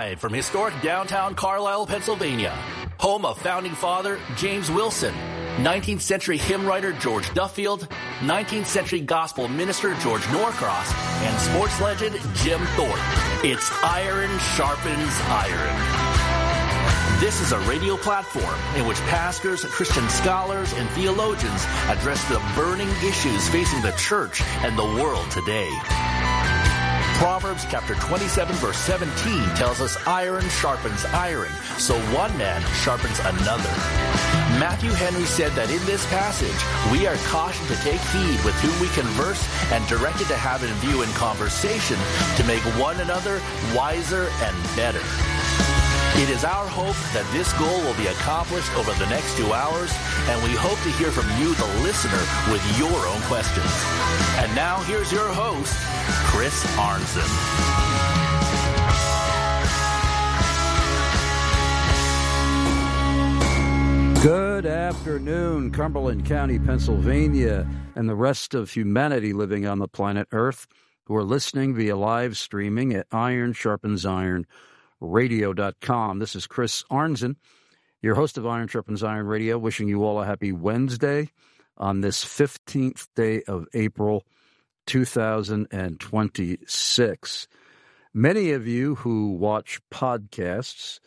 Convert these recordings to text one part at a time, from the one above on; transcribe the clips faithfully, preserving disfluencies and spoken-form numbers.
Live from historic downtown Carlisle, Pennsylvania, home of founding father James Wilson, nineteenth century hymn writer George Duffield, nineteenth century gospel minister George Norcross, and sports legend Jim Thorpe. It's Iron Sharpens Iron. This is a radio platform in which pastors, Christian scholars, and theologians address the burning issues facing the church and the world today. Proverbs chapter twenty-seven verse seventeen tells us iron sharpens iron, so one man sharpens another. Matthew Henry said that in this passage, we are cautioned to take heed with whom we converse and directed to have in view in conversation to make one another wiser and better. It is our hope that this goal will be accomplished over the next two hours, and we hope to hear from you, the listener, with your own questions. And now here's your host, Chris Arnzen. Good afternoon, Cumberland County, Pennsylvania, and the rest of humanity living on the planet Earth who are listening via live streaming at Iron Sharpens Iron radio dot com. This is Chris Arnzen, your host of Iron Sharpens Iron Radio, wishing you all a happy Wednesday on this fifteenth day of April, two thousand twenty-six. Many of you who watch podcasts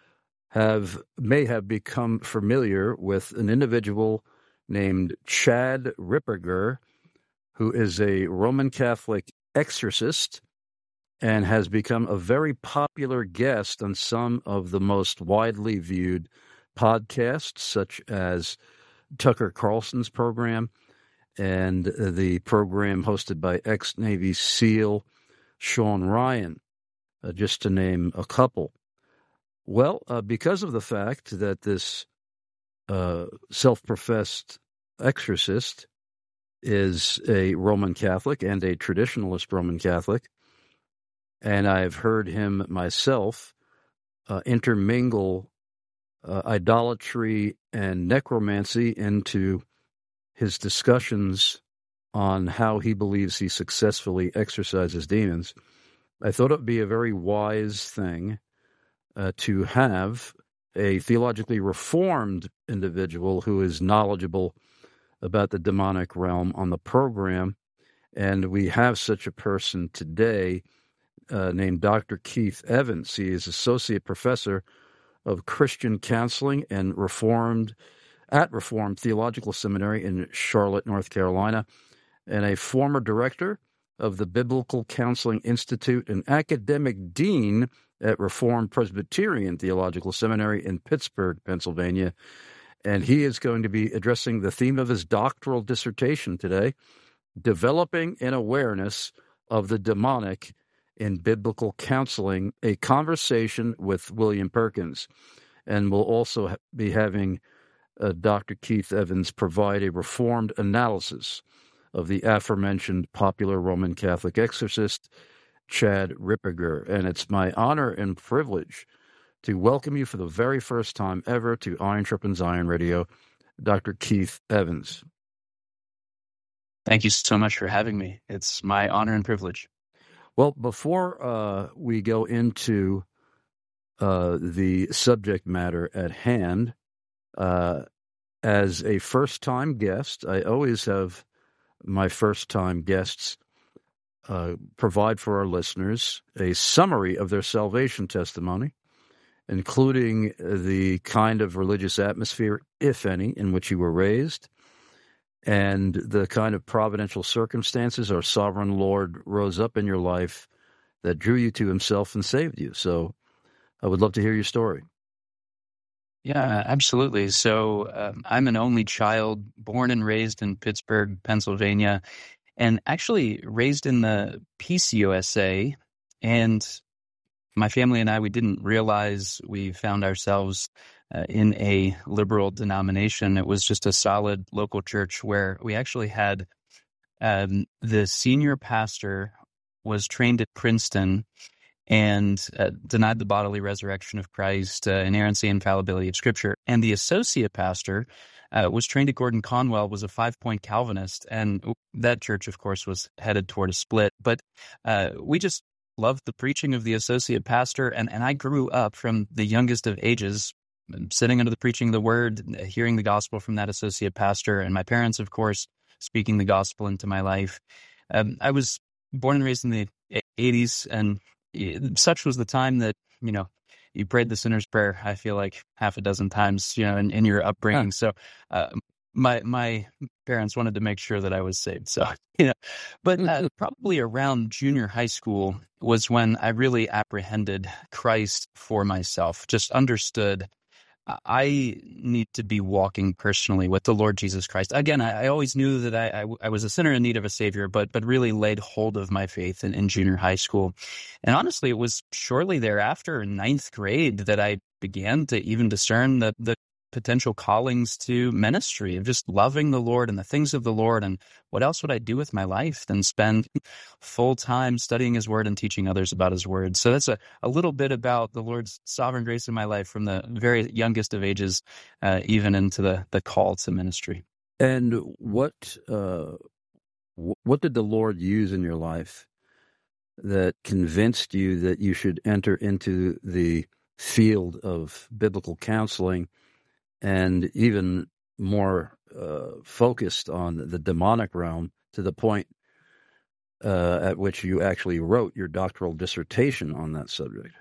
have may have become familiar with an individual named Chad Ripperger, who is a Roman Catholic exorcist and has become a very popular guest on some of the most widely viewed podcasts, such as Tucker Carlson's program and the program hosted by ex-Navy SEAL Sean Ryan, uh, just to name a couple. Well, uh, because of the fact that this uh, self-professed exorcist is a Roman Catholic and a traditionalist Roman Catholic, and I've heard him myself uh, intermingle uh, idolatry and necromancy into his discussions on how he believes he successfully exorcises demons. I thought it would be a very wise thing uh, to have a theologically reformed individual who is knowledgeable about the demonic realm on the program, and we have such a person today. Uh, named Doctor Keith Evans. He is Associate Professor of Christian Counseling and Reformed at Reformed Theological Seminary in Charlotte, North Carolina, and a former director of the Biblical Counseling Institute and academic dean at Reformed Presbyterian Theological Seminary in Pittsburgh, Pennsylvania. And he is going to be addressing the theme of his doctoral dissertation today, Developing an Awareness of the Demonic in Biblical Counseling, a conversation with William Perkins. And we'll also ha- be having uh, Doctor Keith Evans provide a reformed analysis of the aforementioned popular Roman Catholic exorcist, Chad Ripperger. And it's my honor and privilege to welcome you for the very first time ever to Iron Sharpens Iron Radio, Doctor Keith Evans. Thank you so much for having me. It's my honor and privilege. Well, before uh, we go into uh, the subject matter at hand, uh, as a first-time guest, I always have my first-time guests uh, provide for our listeners a summary of their salvation testimony, including the kind of religious atmosphere, if any, in which you were raised, and the kind of providential circumstances our sovereign Lord rose up in your life that drew you to himself and saved you. So I would love to hear your story. Yeah, absolutely. So um, I'm an only child, born and raised in Pittsburgh, Pennsylvania, and actually raised in the P C U S A. And my family and I, we didn't realize we found ourselves uh, in a liberal denomination. It was just a solid local church where we actually had um, the senior pastor was trained at Princeton and uh, denied the bodily resurrection of Christ, uh, inerrancy and infallibility of Scripture. And the associate pastor uh, was trained at Gordon Conwell, was a five-point Calvinist, and that church, of course, was headed toward a split. But uh, we just loved the preaching of the associate pastor, and, and I grew up from the youngest of ages, sitting under the preaching of the word, hearing the gospel from that associate pastor, and my parents, of course, speaking the gospel into my life. Um, I was born and raised in the eighties, and such was the time that, you know, you prayed the sinner's prayer, I feel like half a dozen times, you know, in, in your upbringing. Huh. So uh, my my parents wanted to make sure that I was saved. So, you know, but uh, probably around junior high school was when I really apprehended Christ for myself, just understood I need to be walking personally with the Lord Jesus Christ. Again, I, I always knew that I, I, I was a sinner in need of a Savior, but but really laid hold of my faith in, in junior high school. And honestly, it was shortly thereafter, in ninth grade, that I began to even discern the, the potential callings to ministry, of just loving the Lord and the things of the Lord. And what else would I do with my life than spend full time studying His Word and teaching others about His Word? So that's a, a little bit about the Lord's sovereign grace in my life from the very youngest of ages, uh, even into the, the call to ministry. And what uh, what did the Lord use in your life that convinced you that you should enter into the field of biblical counseling, and even more uh, focused on the demonic realm, to the point uh, at which you actually wrote your doctoral dissertation on that subject?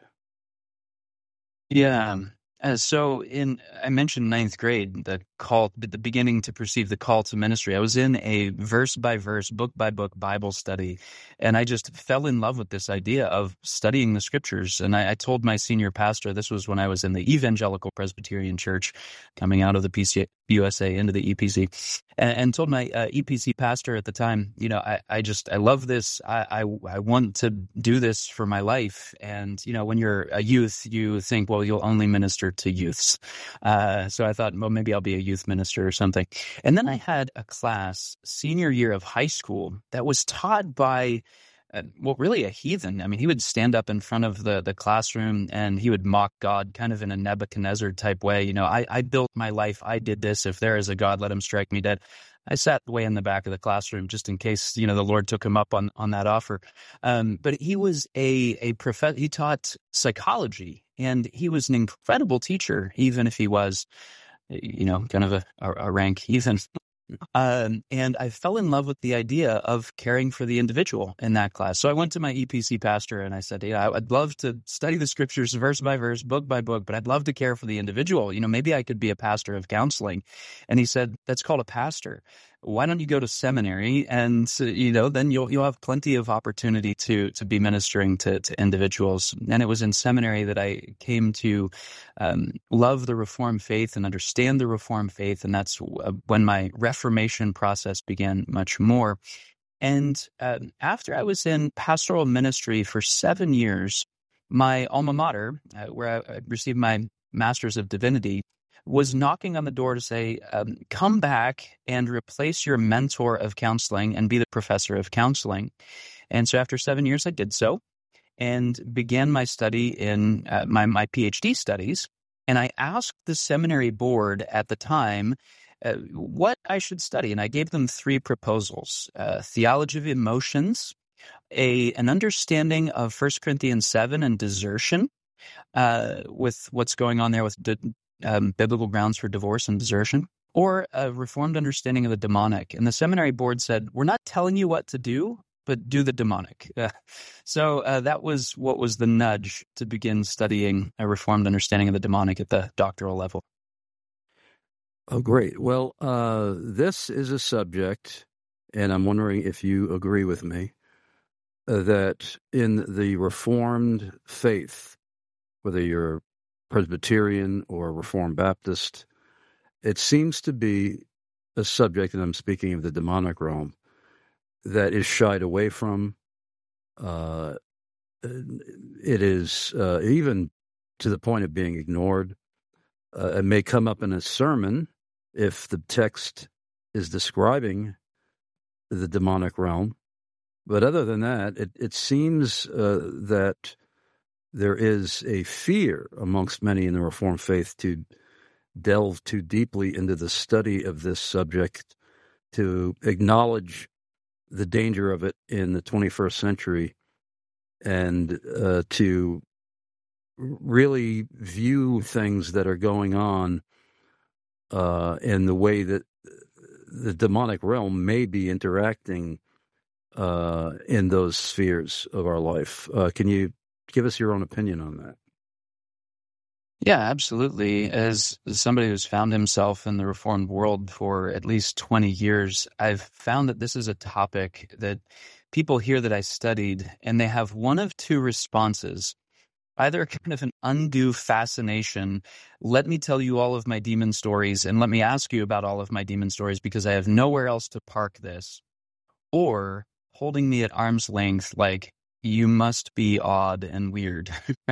Yeah. Uh, so in, I mentioned ninth grade, the call, the beginning to perceive the call to ministry. I was in a verse by verse, book by book Bible study, and I just fell in love with this idea of studying the scriptures. And I, I told my senior pastor, this was when I was in the Evangelical Presbyterian Church, coming out of the P C U S A into the E P C, and, and told my uh, E P C pastor at the time, you know, I, I just, I love this. I, I, I want to do this for my life. And, you know, when you're a youth, you think, well, you'll only minister to youths. Uh, so I thought, well, maybe I'll be a youth minister or something. And then I had a class senior year of high school that was taught by Uh, well, really a heathen. I mean, he would stand up in front of the, the classroom and he would mock God kind of in a Nebuchadnezzar type way. You know, I, I built my life. I did this. If there is a God, let him strike me dead. I sat way in the back of the classroom just in case, you know, the Lord took him up on, on that offer. Um, but he was a, a prof- he taught psychology, and he was an incredible teacher, even if he was, you know, kind of a, a, a rank heathen. Um, and I fell in love with the idea of caring for the individual in that class. So I went to my E P C pastor and I said, yeah, I'd love to study the scriptures verse by verse, book by book, but I'd love to care for the individual. You know, maybe I could be a pastor of counseling. And he said, that's called a pastor. Why don't you go to seminary, and you know, then you'll you'll have plenty of opportunity to to be ministering to to individuals. And it was in seminary that I came to um, love the Reformed faith and understand the Reformed faith, and that's when my Reformation process began much more. And uh, after I was in pastoral ministry for seven years, my alma mater, uh, where I received my Master's of Divinity, was knocking on the door to say, um, come back and replace your mentor of counseling and be the professor of counseling. And so after seven years, I did so and began my study in uh, my, my PhD studies. And I asked the seminary board at the time uh, what I should study. And I gave them three proposals: uh, theology of emotions, a an understanding of First Corinthians seven and desertion, uh, with what's going on there with de- Um, biblical grounds for divorce and desertion, or a reformed understanding of the demonic. And the seminary board said, we're not telling you what to do, but do the demonic. Uh, so uh, that was what was the nudge to begin studying a reformed understanding of the demonic at the doctoral level. Oh, great. Well, uh, this is a subject, and I'm wondering if you agree with me, uh, that in the Reformed faith, whether you're Presbyterian or Reformed Baptist, it seems to be a subject, and I'm speaking of the demonic realm, that is shied away from. Uh, it is uh, even to the point of being ignored. Uh, it may come up in a sermon if the text is describing the demonic realm. But other than that, it, it seems uh, that there is a fear amongst many in the Reformed faith to delve too deeply into the study of this subject, to acknowledge the danger of it in the twenty-first century, and uh, to really view things that are going on uh, in the way that the demonic realm may be interacting uh, in those spheres of our life. Uh, can you give us your own opinion on that? Yeah, absolutely. As somebody who's found himself in the Reformed world for at least twenty years, I've found that this is a topic that people hear that I studied, and they have one of two responses. Either kind of an undue fascination, let me tell you all of my demon stories, and let me ask you about all of my demon stories because I have nowhere else to park this, or holding me at arm's length like, you must be odd and weird.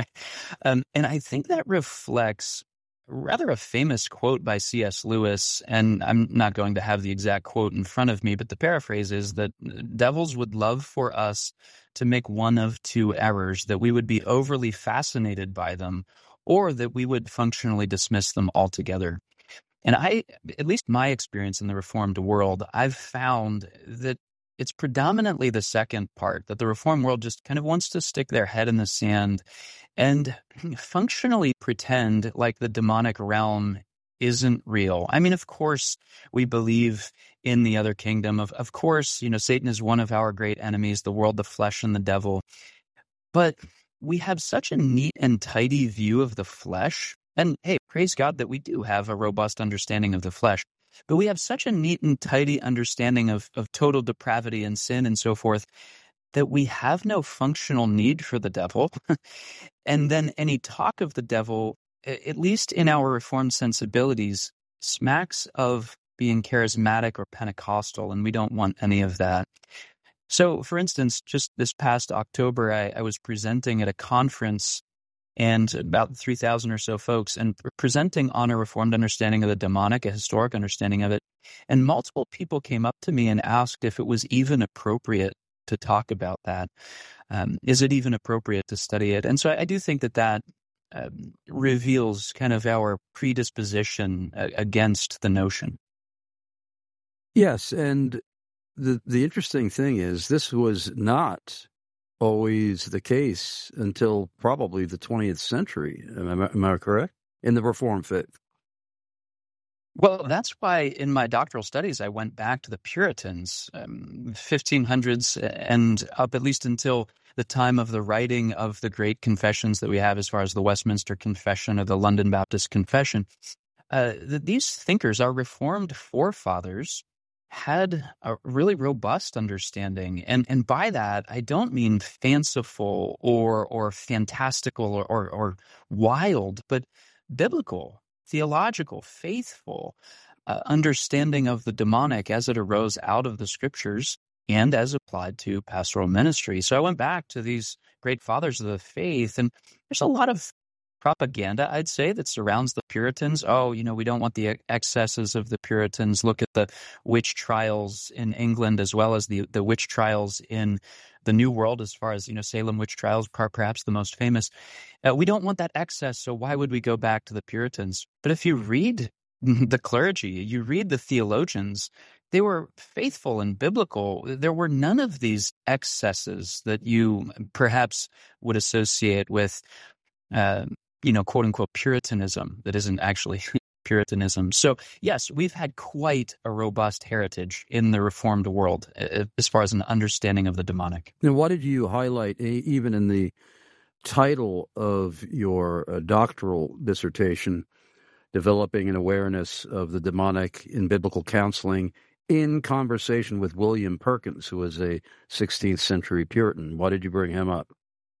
um, and I think that reflects rather a famous quote by C S Lewis, and I'm not going to have the exact quote in front of me, but the paraphrase is that devils would love for us to make one of two errors, that we would be overly fascinated by them, or that we would functionally dismiss them altogether. And I, at least my experience in the Reformed world, I've found that it's predominantly the second part, that the Reformed world just kind of wants to stick their head in the sand and functionally pretend like the demonic realm isn't real. I mean, of course, we believe in the other kingdom. Of, of course, you know, Satan is one of our great enemies, the world, the flesh, and the devil. But we have such a neat and tidy view of the flesh. And hey, praise God that we do have a robust understanding of the flesh. But we have such a neat and tidy understanding of, of total depravity and sin and so forth that we have no functional need for the devil. And then any talk of the devil, at least in our Reformed sensibilities, smacks of being charismatic or Pentecostal, and we don't want any of that. So, for instance, just this past October, I, I was presenting at a conference, and about three thousand or so folks, and presenting on a Reformed understanding of the demonic, a historic understanding of it. And multiple people came up to me and asked if it was even appropriate to talk about that. Um, is it even appropriate to study it? And so I, I do think that that um, reveals kind of our predisposition uh, against the notion. Yes, and the the interesting thing is this was not always the case until probably the twentieth century. Am I, am I correct? In the Reformed faith. Well, that's why in my doctoral studies I went back to the Puritans, um, fifteen hundreds, and up at least until the time of the writing of the great confessions that we have as far as the Westminster Confession or the London Baptist Confession. Uh, th- these thinkers, our Reformed forefathers, had a really robust understanding. And and by that, I don't mean fanciful or or fantastical or, or, or wild, but biblical, theological, faithful uh, understanding of the demonic as it arose out of the scriptures and as applied to pastoral ministry. So I went back to these great fathers of the faith, and there's a lot of propaganda, I'd say, that surrounds the Puritans. Oh, you know, we don't want the excesses of the Puritans. Look at the witch trials in England as well as the, the witch trials in the New World, as far as, you know, Salem witch trials, perhaps the most famous. Uh, we don't want that excess, so why would we go back to the Puritans? But if you read the clergy, you read the theologians, they were faithful and biblical. There were none of these excesses that you perhaps would associate with uh, you know, quote unquote Puritanism that isn't actually Puritanism. So yes, we've had quite a robust heritage in the Reformed world uh, as far as an understanding of the demonic. Now, what did you highlight even in the title of your uh, doctoral dissertation, Developing an Awareness of the Demonic in Biblical Counseling, in conversation with William Perkins, who was a sixteenth century Puritan? Why did you bring him up?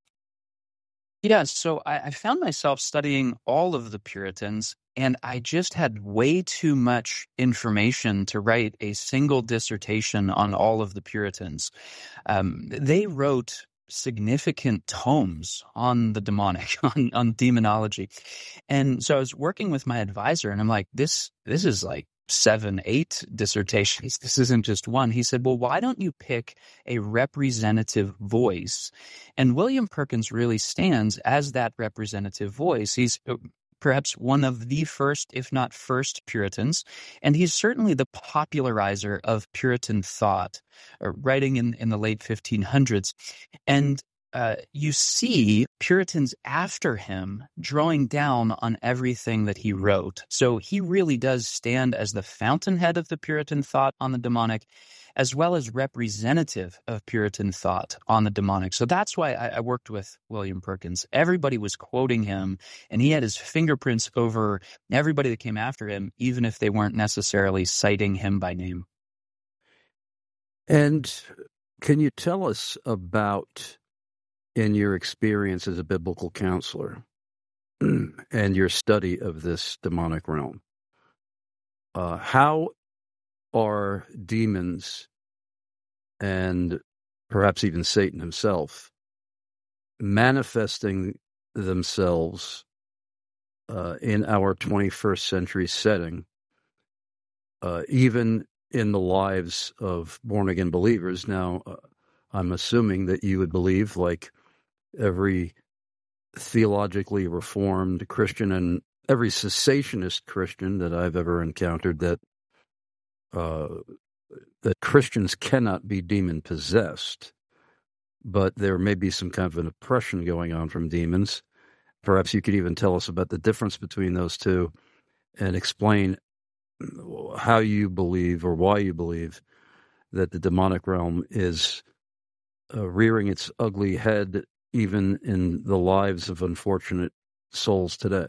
Yeah, so I, I found myself studying all of the Puritans, and I just had way too much information to write a single dissertation on all of the Puritans. Um, they wrote significant tomes on the demonic, on, on demonology. And so I was working with my advisor, and I'm like, this this is like seven, eight dissertations. This isn't just one. He said, well, why don't you pick a representative voice? And William Perkins really stands as that representative voice. He's perhaps one of the first, if not first, Puritans, and he's certainly the popularizer of Puritan thought, uh, writing in, in the late fifteen hundreds. And uh, you see Puritans after him drawing down on everything that he wrote. So he really does stand as the fountainhead of the Puritan thought on the demonic, as well as representative of Puritan thought on the demonic. So that's why I, I worked with William Perkins. Everybody was quoting him, and he had his fingerprints over everybody that came after him, even if they weren't necessarily citing him by name. And can you tell us about, in your experience as a biblical counselor and your study of this demonic realm, uh, how are demons and perhaps even Satan himself manifesting themselves uh, in our twenty-first century setting, uh, even in the lives of born-again believers? Now, uh, I'm assuming that you would believe, like every theologically reformed Christian and every cessationist Christian that I've ever encountered, that uh, that Christians cannot be demon-possessed, but there may be some kind of an oppression going on from demons. Perhaps you could even tell us about the difference between those two and explain how you believe, or why you believe, that the demonic realm is uh, rearing its ugly head even in the lives of unfortunate souls today.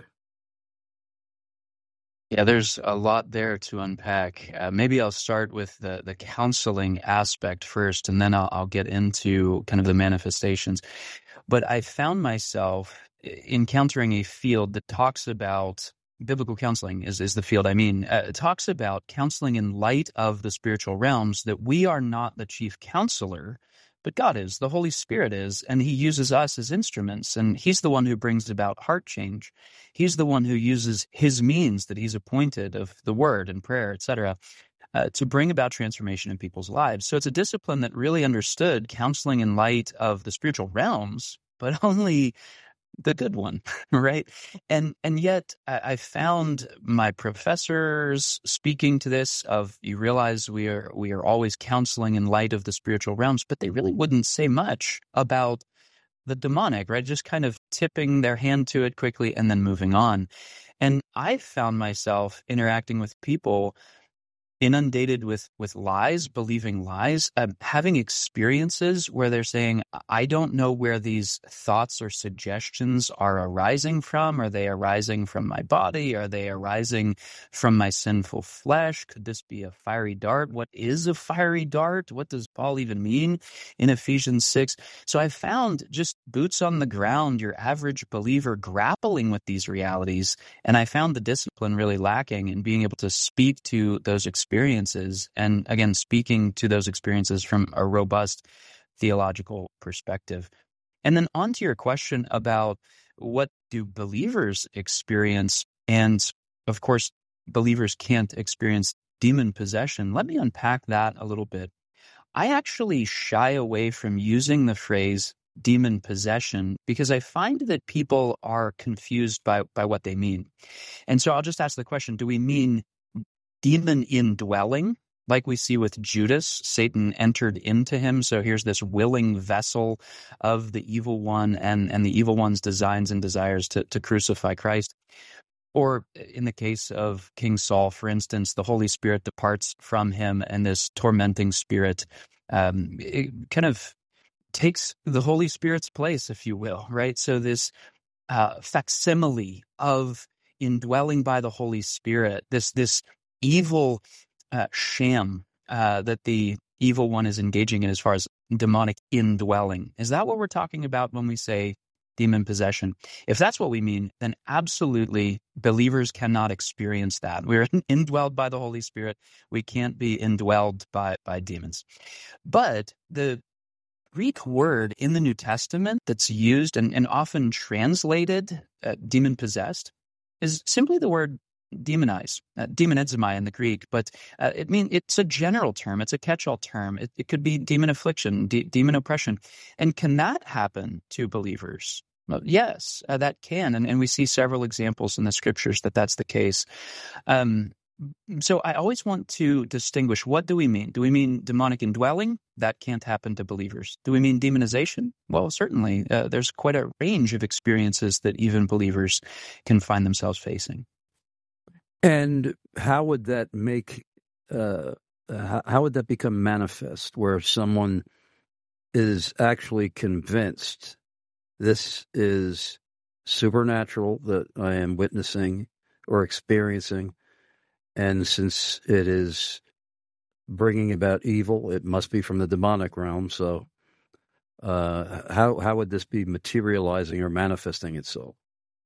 Yeah, there's a lot there to unpack. Uh, maybe I'll start with the, the counseling aspect first, and then I'll, I'll get into kind of the manifestations. But I found myself encountering a field that talks about biblical counseling is, is the field I mean. Uh, it talks about counseling in light of the spiritual realms, that we are not the chief counselor, but God is, the Holy Spirit is, and he uses us as instruments, and he's the one who brings about heart change. He's the one who uses his means that he's appointed of the word and prayer, et cetera, uh, to bring about transformation in people's lives. So it's a discipline that really understood counseling in light of the spiritual realms, but only the good one, right? And and yet I, I found my professors speaking to this of, you realize we are we are always counseling in light of the spiritual realms, but they really wouldn't say much about the demonic, right? Just kind of tipping their hand to it quickly and then moving on. And I found myself interacting with people inundated with with lies, believing lies, um, having experiences where they're saying, I don't know where these thoughts or suggestions are arising from. Are they arising from my body? Are they arising from my sinful flesh? Could this be a fiery dart? What is a fiery dart? What does Paul even mean in Ephesians six? So I found just boots on the ground, your average believer grappling with these realities, and I found the discipline really lacking in being able to speak to those experiences. experiences and again speaking to those experiences from a robust theological perspective. And then on to your question about what do believers experience, and of course believers can't experience demon possession. Let me unpack that a little bit. I actually shy away from using the phrase demon possession because I find that people are confused by by what they mean. And so I'll just ask the question, do we mean demon indwelling, like we see with Judas? Satan entered into him, so here's this willing vessel of the evil one and, and the evil one's designs and desires to, to crucify Christ. Or in the case of King Saul, for instance, the Holy Spirit departs from him, and this tormenting spirit um, it kind of takes the Holy Spirit's place, if you will, right? So this uh, facsimile of indwelling by the Holy Spirit, this this evil uh, sham uh, that the evil one is engaging in as far as demonic indwelling. Is that what we're talking about when we say demon possession? If that's what we mean, then absolutely believers cannot experience that. We're indwelled by the Holy Spirit. We can't be indwelled by, by demons. But the Greek word in the New Testament that's used and, and often translated uh, demon-possessed is simply the word demonize, uh, demonizomai in the Greek, but uh, it mean it's a general term. It's a catch-all term. It, it could be demon affliction, de- demon oppression. And can that happen to believers? Well, yes, uh, that can. And, and we see several examples in the scriptures that that's the case. Um, So I always want to distinguish, what do we mean? Do we mean demonic indwelling? That can't happen to believers. Do we mean demonization? Well, certainly. Uh, there's quite a range of experiences that even believers can find themselves facing. And how would that make, uh, how, how would that become manifest, where someone is actually convinced this is supernatural that I am witnessing or experiencing, and since it is bringing about evil, it must be from the demonic realm. So uh, how how would this be materializing or manifesting itself?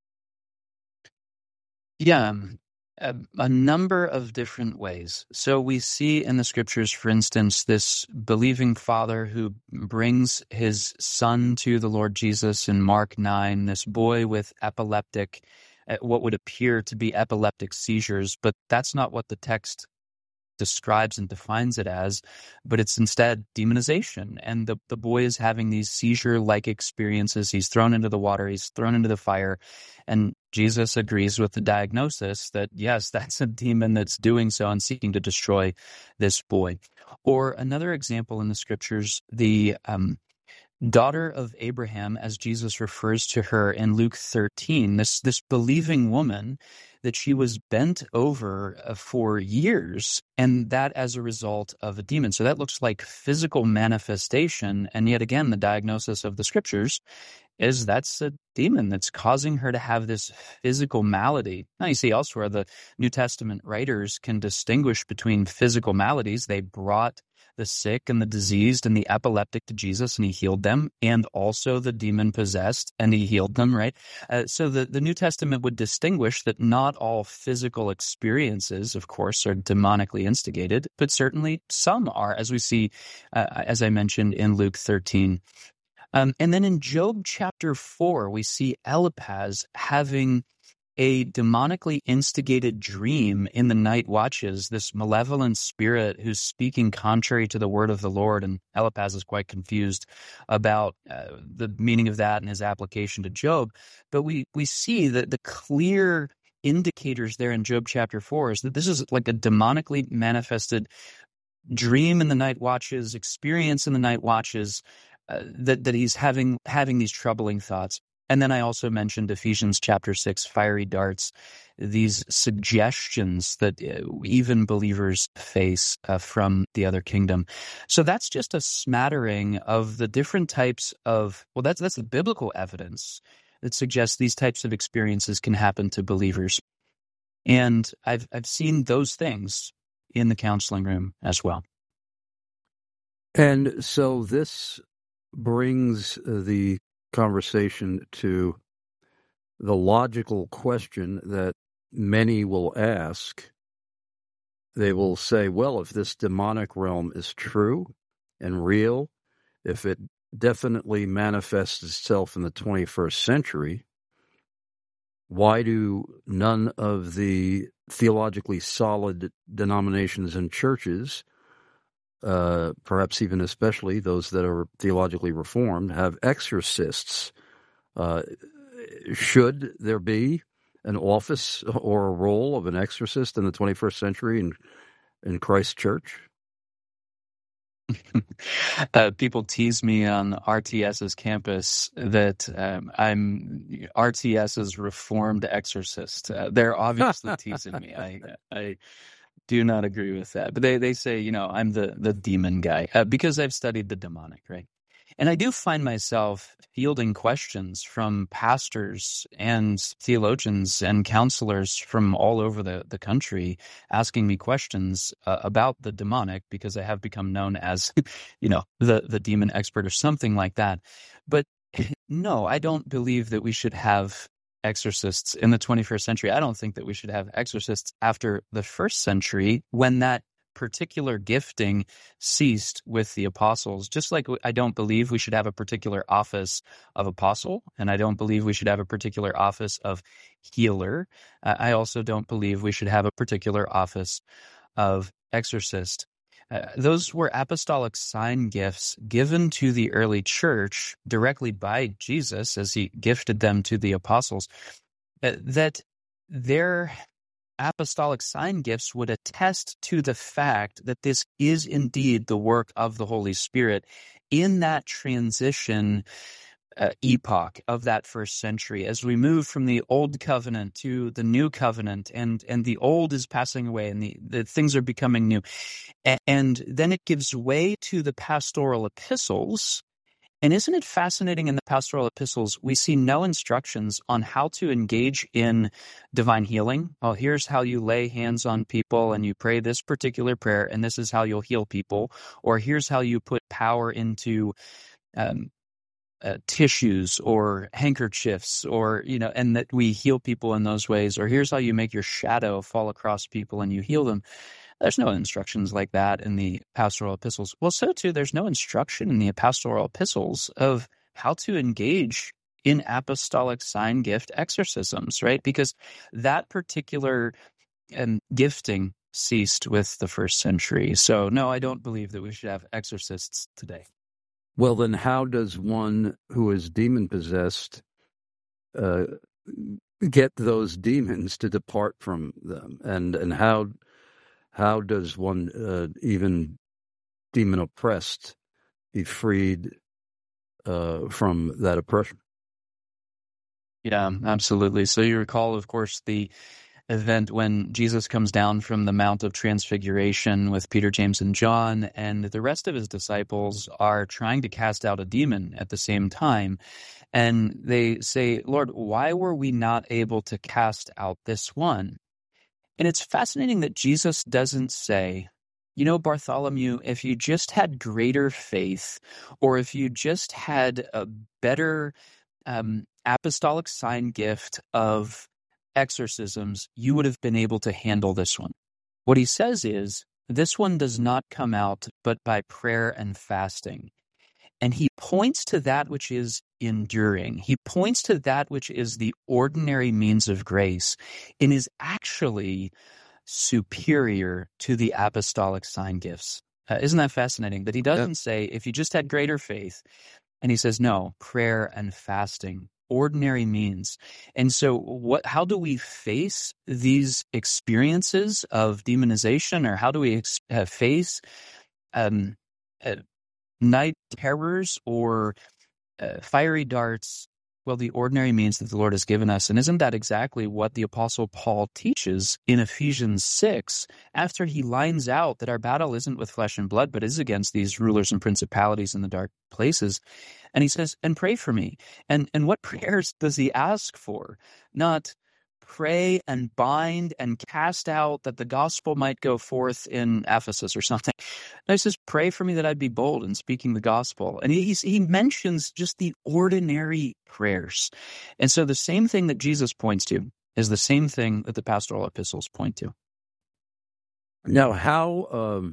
Yeah, um, a, a number of different ways. So we see in the scriptures, for instance, this believing father who brings his son to the Lord Jesus in Mark nine, this boy with epileptic, uh, what would appear to be epileptic seizures, but that's not what the text describes and defines it as, but it's instead demonization. And the, the boy is having these seizure-like experiences. He's thrown into the water, he's thrown into the fire, and Jesus agrees with the diagnosis that, yes, that's a demon that's doing so and seeking to destroy this boy. Or another example in the scriptures, the um, daughter of Abraham, as Jesus refers to her in Luke thirteen, this, this believing woman, that she was bent over uh, for years, and that as a result of a demon. So that looks like physical manifestation, and yet again, the diagnosis of the scriptures is that's a demon that's causing her to have this physical malady. Now you see elsewhere, the New Testament writers can distinguish between physical maladies. They brought the sick and the diseased and the epileptic to Jesus, and he healed them, and also the demon-possessed, and he healed them, right? Uh, so the, the New Testament would distinguish that not all physical experiences, of course, are demonically instigated, but certainly some are, as we see, uh, as I mentioned, in Luke thirteen. Um, and then in Job chapter four, we see Eliphaz having a demonically instigated dream in the night watches, this malevolent spirit who's speaking contrary to the word of the Lord. And Eliphaz is quite confused about uh, the meaning of that and his application to Job. But we, we see that the clear indicators there in Job chapter four is that this is like a demonically manifested dream in the night watches, experience in the night watches, uh, that, that he's having, having these troubling thoughts. And then I also mentioned Ephesians chapter six, fiery darts, these suggestions that even believers face uh, from the other kingdom. So that's just a smattering of the different types of, well, that's that's the biblical evidence that suggests these types of experiences can happen to believers. And I've I've seen those things in the counseling room as well. And so this brings the conversation to the logical question that many will ask. They will say, well, if this demonic realm is true and real, if it definitely manifests itself in the twenty-first century, why do none of the theologically solid denominations and churches, uh, perhaps even especially those that are theologically reformed, have exorcists? Uh, should there be an office or a role of an exorcist in the twenty-first century in, in Christ's church? uh, people tease me on RTS's campus that um, I'm RTS's reformed exorcist. Uh, they're obviously teasing me. I I do not agree with that. But they, they say, you know, I'm the, the demon guy uh, because I've studied the demonic, right? And I do find myself fielding questions from pastors and theologians and counselors from all over the, the country asking me questions uh, about the demonic, because I have become known as, you know, the, the demon expert or something like that. But no, I don't believe that we should have exorcists in the twenty-first century. I don't think that we should have exorcists after the first century, when that particular gifting ceased with the apostles. Just like I don't believe we should have a particular office of apostle, and I don't believe we should have a particular office of healer. Uh, I also don't believe we should have a particular office of exorcist. Uh, those were apostolic sign gifts given to the early church directly by Jesus as he gifted them to the apostles. Uh, that they're apostolic sign gifts would attest to the fact that this is indeed the work of the Holy Spirit in that transition uh, epoch of that first century, as we move from the old covenant to the new covenant, and and the old is passing away and the, the things are becoming new. A- and then it gives way to the pastoral epistles. And isn't it fascinating, in the pastoral epistles, we see no instructions on how to engage in divine healing? Oh, here's how you lay hands on people and you pray this particular prayer, and this is how you'll heal people. Or here's how you put power into um, uh, tissues or handkerchiefs, or, you know, and that we heal people in those ways. Or here's how you make your shadow fall across people and you heal them. There's no instructions like that in the pastoral epistles. Well, so too, there's no instruction in the pastoral epistles of how to engage in apostolic sign gift exorcisms, right? Because that particular um, gifting ceased with the first century. So, no, I don't believe that we should have exorcists today. Well, then how does one who is demon-possessed uh, get those demons to depart from them? And, and how... How does one, uh, even demon oppressed, be freed uh, from that oppression? Yeah, absolutely. So you recall, of course, the event when Jesus comes down from the Mount of Transfiguration with Peter, James, and John, and the rest of his disciples are trying to cast out a demon at the same time. And they say, Lord, why were we not able to cast out this one? And it's fascinating that Jesus doesn't say, you know, Bartholomew, if you just had greater faith, or if you just had a better um, apostolic sign gift of exorcisms, you would have been able to handle this one. What he says is, this one does not come out but by prayer and fasting. And he points to that which is enduring. He points to that which is the ordinary means of grace and is actually superior to the apostolic sign gifts. Uh, isn't that fascinating? That he doesn't yeah. say, if you just had greater faith, and he says, no, prayer and fasting, ordinary means. And so what? How do we face these experiences of demonization, or how do we ex- uh, face um, uh, night terrors or uh, fiery darts? Well, the ordinary means that the Lord has given us. And isn't that exactly what the Apostle Paul teaches in Ephesians six, after he lines out that our battle isn't with flesh and blood, but is against these rulers and principalities in the dark places? And he says, and pray for me. And, and what prayers does he ask for? Not pray and bind and cast out that the gospel might go forth in Ephesus or something. No, he says, pray for me that I'd be bold in speaking the gospel. And he, he mentions just the ordinary prayers. And so the same thing that Jesus points to is the same thing that the pastoral epistles point to. Now, how, um,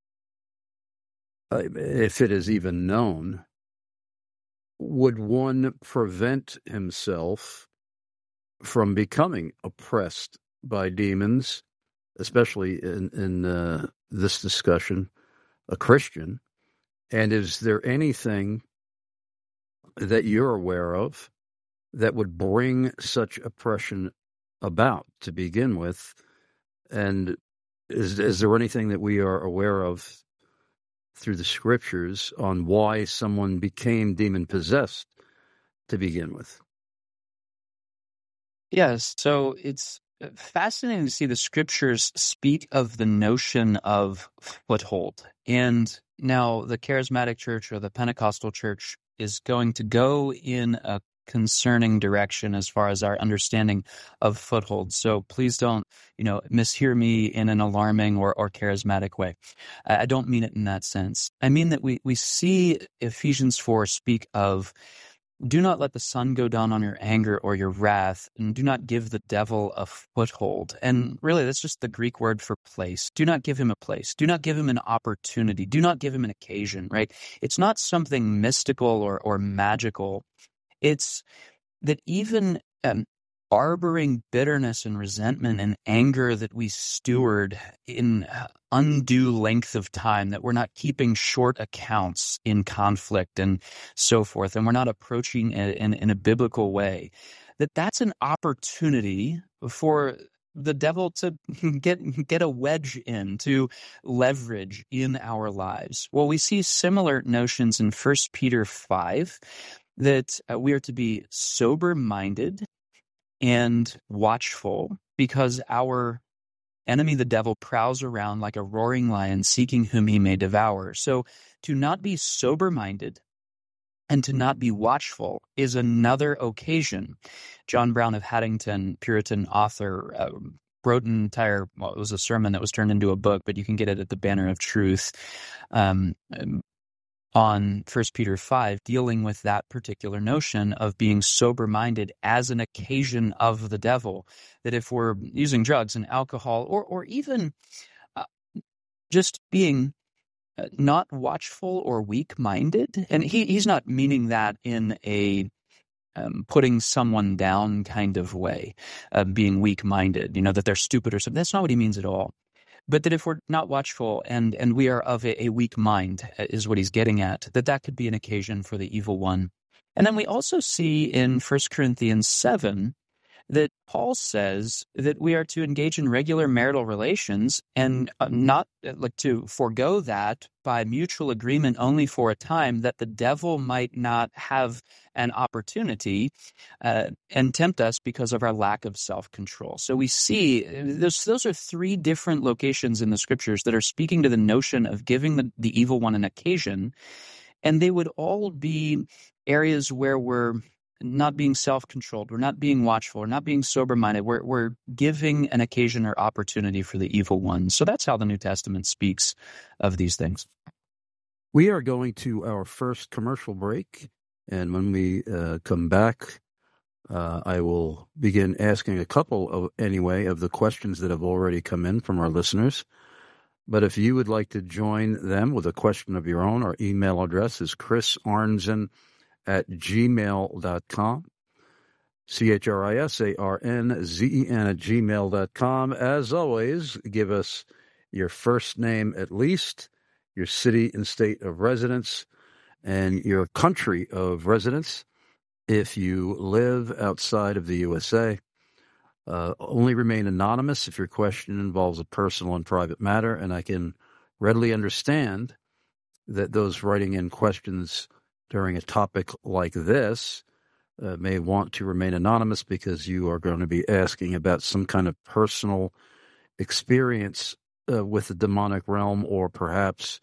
if it is even known, would one prevent himself from becoming oppressed by demons, especially in, in uh, this discussion, a Christian? And is there anything that you're aware of that would bring such oppression about to begin with? And is, is there anything that we are aware of through the scriptures on why someone became demon-possessed to begin with? Yes, so it's fascinating to see the scriptures speak of the notion of foothold. And now the charismatic church or the Pentecostal church is going to go in a concerning direction as far as our understanding of foothold. So please don't, you know, mishear me in an alarming or, or charismatic way. I don't mean it in that sense. I mean that we, we see Ephesians four speak of, do not let the sun go down on your anger or your wrath, and do not give the devil a foothold. And really, that's just the Greek word for place. Do not give him a place. Do not give him an opportunity. Do not give him an occasion, right? It's not something mystical or, or magical. It's that even um, harboring bitterness and resentment and anger that we steward in undue length of time, that we're not keeping short accounts in conflict and so forth, and we're not approaching it in, in a biblical way, that that's an opportunity for the devil to get get a wedge in, to leverage in our lives? Well, we see similar notions in First Peter five, that uh, we are to be sober-minded and watchful, because our enemy, the devil, prowls around like a roaring lion seeking whom he may devour. So to not be sober-minded and to not be watchful is another occasion. John Brown of Haddington, Puritan author, uh, wrote an entire, well, it was a sermon that was turned into a book, but you can get it at the Banner of Truth, um, on First Peter five, dealing with that particular notion of being sober-minded as an occasion of the devil. That if we're using drugs and alcohol, or, or even uh, just being Uh, not watchful or weak-minded, and he, he's not meaning that in a um, putting someone down kind of way, uh, being weak-minded, you know, that they're stupid or something. That's not what he means at all. But that if we're not watchful and, and we are of a, a weak mind, uh, is what he's getting at, that that could be an occasion for the evil one. And then we also see in First Corinthians seven that Paul says that we are to engage in regular marital relations and uh, not uh, like to forego that by mutual agreement only for a time, that the devil might not have an opportunity uh, and tempt us because of our lack of self-control. So we see those, those are three different locations in the scriptures that are speaking to the notion of giving the, the evil one an occasion, and they would all be areas where we're not being self-controlled, we're not being watchful, we're not being sober-minded, we're, we're giving an occasion or opportunity for the evil one. So that's how the New Testament speaks of these things. We are going to our first commercial break, and when we uh, come back, uh, I will begin asking a couple of, anyway, of the questions that have already come in from our listeners. But if you would like to join them with a question of your own, our email address is Chris Arnzen at gmail dot com, C H R I S A R N Z E N at gmail dot com. As always, give us your first name at least, your city and state of residence, and your country of residence. If you live outside of the U S A, uh, only remain anonymous if your question involves a personal and private matter, and I can readily understand that those writing in questions during a topic like this uh, may want to remain anonymous because you are going to be asking about some kind of personal experience uh, with the demonic realm, or perhaps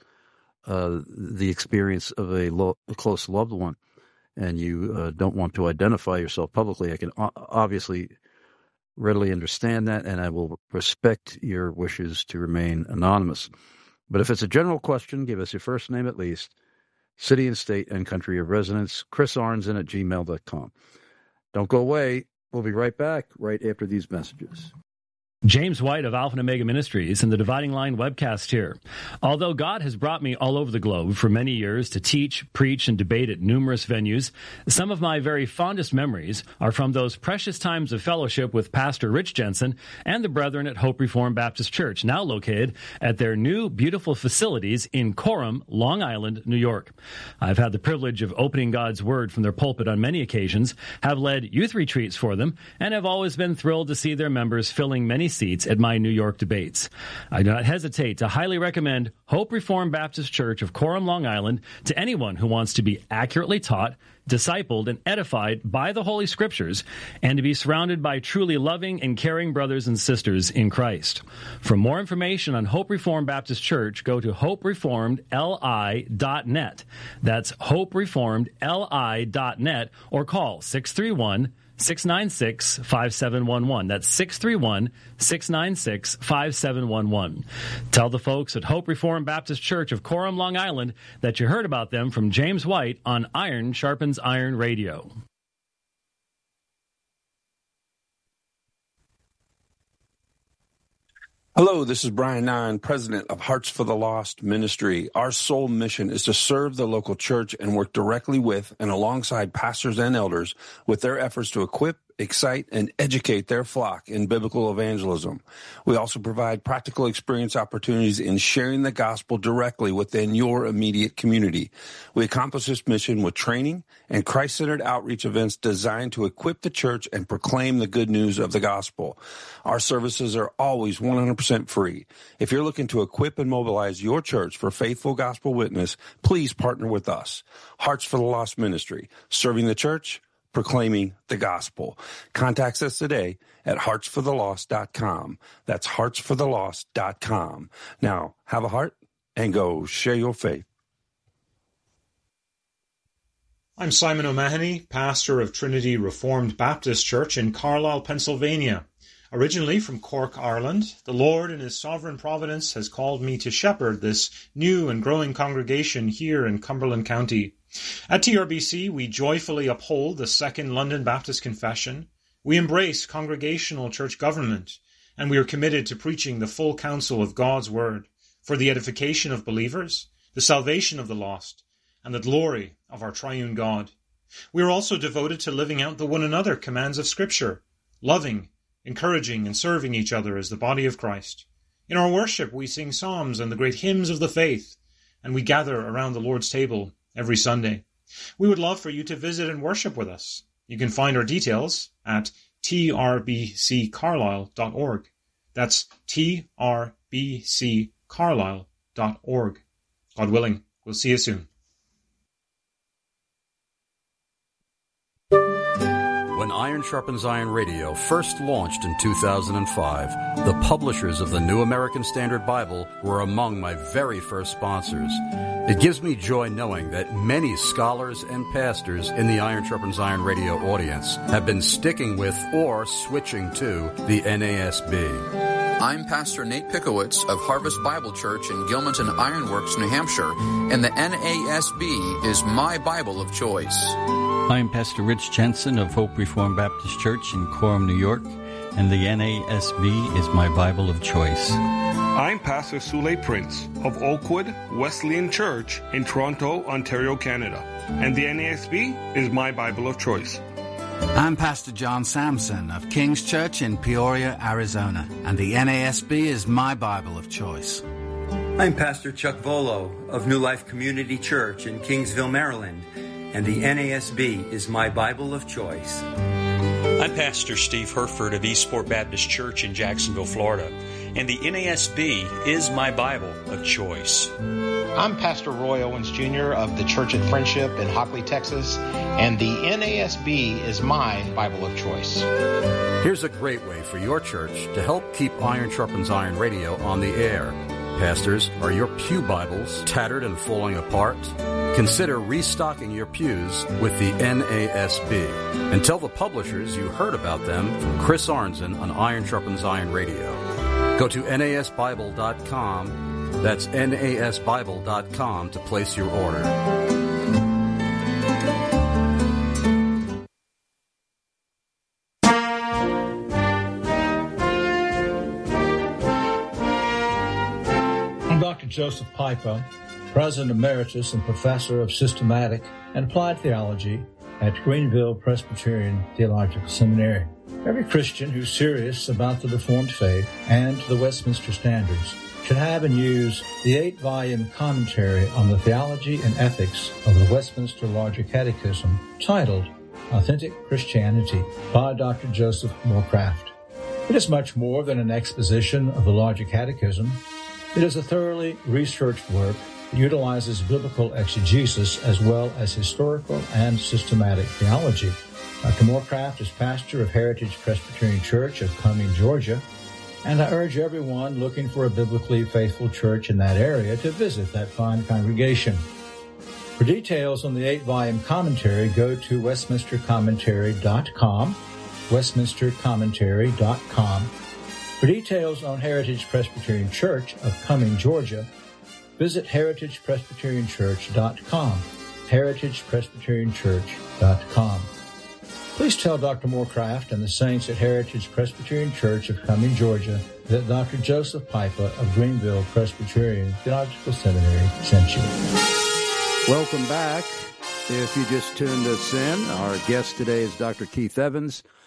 uh, the experience of a, lo- a close loved one, and you uh, don't want to identify yourself publicly. I can o- obviously readily understand that, and I will respect your wishes to remain anonymous. But if it's a general question, give us your first name at least, city and state and country of residence, Chris Arnzen at gmail dot com. Don't go away. We'll be right back right after these messages. James White of Alpha and Omega Ministries and the Dividing Line webcast here. Although God has brought me all over the globe for many years to teach, preach, and debate at numerous venues, some of my very fondest memories are from those precious times of fellowship with Pastor Rich Jensen and the brethren at Hope Reformed Baptist Church, now located at their new beautiful facilities in Coram, Long Island, New York. I've had the privilege of opening God's Word from their pulpit on many occasions, have led youth retreats for them, and have always been thrilled to see their members filling many seats at my New York debates. I do not hesitate to highly recommend Hope Reformed Baptist Church of Coram, Long Island to anyone who wants to be accurately taught, discipled, and edified by the Holy Scriptures, and to be surrounded by truly loving and caring brothers and sisters in Christ. For more information on Hope Reformed Baptist Church, go to hope reformed l i dot net. That's hope reformed l i dot net, or call six three one, six nine six, five seven one one. That's six three one, six nine six, five seven one one. Tell the folks at Hope Reformed Baptist Church of Coram, Long Island, that you heard about them from James White on Iron Sharpens Iron Radio. Hello, this is Brian Nine, president of Hearts for the Lost Ministry. Our sole mission is to serve the local church and work directly with and alongside pastors and elders with their efforts to equip, excite, and educate their flock in biblical evangelism. We also provide practical experience opportunities in sharing the gospel directly within your immediate community. We accomplish this mission with training and Christ-centered outreach events designed to equip the church and proclaim the good news of the gospel. Our services are always one hundred percent free. If you're looking to equip and mobilize your church for faithful gospel witness, please partner with us. Hearts for the Lost Ministry, serving the church, proclaiming the gospel. Contact us today at hearts for the lost dot com. That's hearts for the lost dot com. Now, have a heart and go share your faith. I'm Simon O'Mahony, pastor of Trinity Reformed Baptist Church in Carlisle, Pennsylvania. Originally from Cork, Ireland, the Lord in His sovereign providence has called me to shepherd this new and growing congregation here in Cumberland County. At T R B C, we joyfully uphold the Second London Baptist Confession, we embrace congregational church government, and we are committed to preaching the full counsel of God's Word for the edification of believers, the salvation of the lost, and the glory of our triune God. We are also devoted to living out the one another commands of Scripture, loving, encouraging, and serving each other as the body of Christ. In our worship, we sing psalms and the great hymns of the faith, and we gather around the Lord's table every Sunday. We would love for you to visit and worship with us. You can find our details at t r b c carlisle dot org. That's t r b c carlisle dot org. God willing, we'll see you soon. When Iron Sharpens Iron Radio first launched in two thousand five, the publishers of the New American Standard Bible were among my very first sponsors. It gives me joy knowing that many scholars and pastors in the Iron Sharpens Iron Radio audience have been sticking with or switching to the N A S B. I'm Pastor Nate Pickowitz of Harvest Bible Church in Gilmanton Ironworks, New Hampshire, and the N A S B is my Bible of choice. I'm Pastor Rich Jensen of Hope Reformed Baptist Church in Coram, New York, and the N A S B is my Bible of choice. I'm Pastor Sule Prince of Oakwood Wesleyan Church in Toronto, Ontario, Canada, and the N A S B is my Bible of choice. I'm Pastor John Sampson of King's Church in Peoria, Arizona, and the N A S B is my Bible of choice. I'm Pastor Chuck Volo of New Life Community Church in Kingsville, Maryland, and the N A S B is my Bible of choice. I'm Pastor Steve Herford of Eastport Baptist Church in Jacksonville, Florida, and the N A S B is my Bible of choice. I'm Pastor Roy Owens Junior of the Church at Friendship in Hockley, Texas, and the N A S B is my Bible of choice. Here's a great way for your church to help keep Iron Sharpens Iron Radio on the air. Pastors, are your pew Bibles tattered and falling apart? Consider restocking your pews with the N A S B. And tell the publishers you heard about them from Chris Arnzen on Iron Sharpens Iron Radio. Go to N A S Bible dot com. That's N A S Bible dot com to place your order. I'm Doctor Joseph Pipa, President Emeritus and Professor of Systematic and Applied Theology at Greenville Presbyterian Theological Seminary. Every Christian who's serious about the Reformed faith and the Westminster Standards should have and use the eight-volume commentary on the theology and ethics of the Westminster Larger Catechism titled Authentic Christianity by Doctor Joseph Moorcraft. It is much more than an exposition of the Larger Catechism. It is a thoroughly researched work that utilizes biblical exegesis as well as historical and systematic theology. Doctor Moorcraft is pastor of Heritage Presbyterian Church of Cumming, Georgia, and I urge everyone looking for a biblically faithful church in that area to visit that fine congregation. For details on the eight-volume commentary, go to westminster commentary dot com, westminster commentary dot com. For details on Heritage Presbyterian Church of Cumming, Georgia, visit heritage presbyterian church dot com, heritage presbyterian church dot com. Please tell Doctor Moorcraft and the saints at Heritage Presbyterian Church of Cumming, Georgia, that Doctor Joseph Pipa of Greenville Presbyterian Theological Seminary sent you. Welcome back. If you just tuned us in, our guest today is Doctor Keith Evans,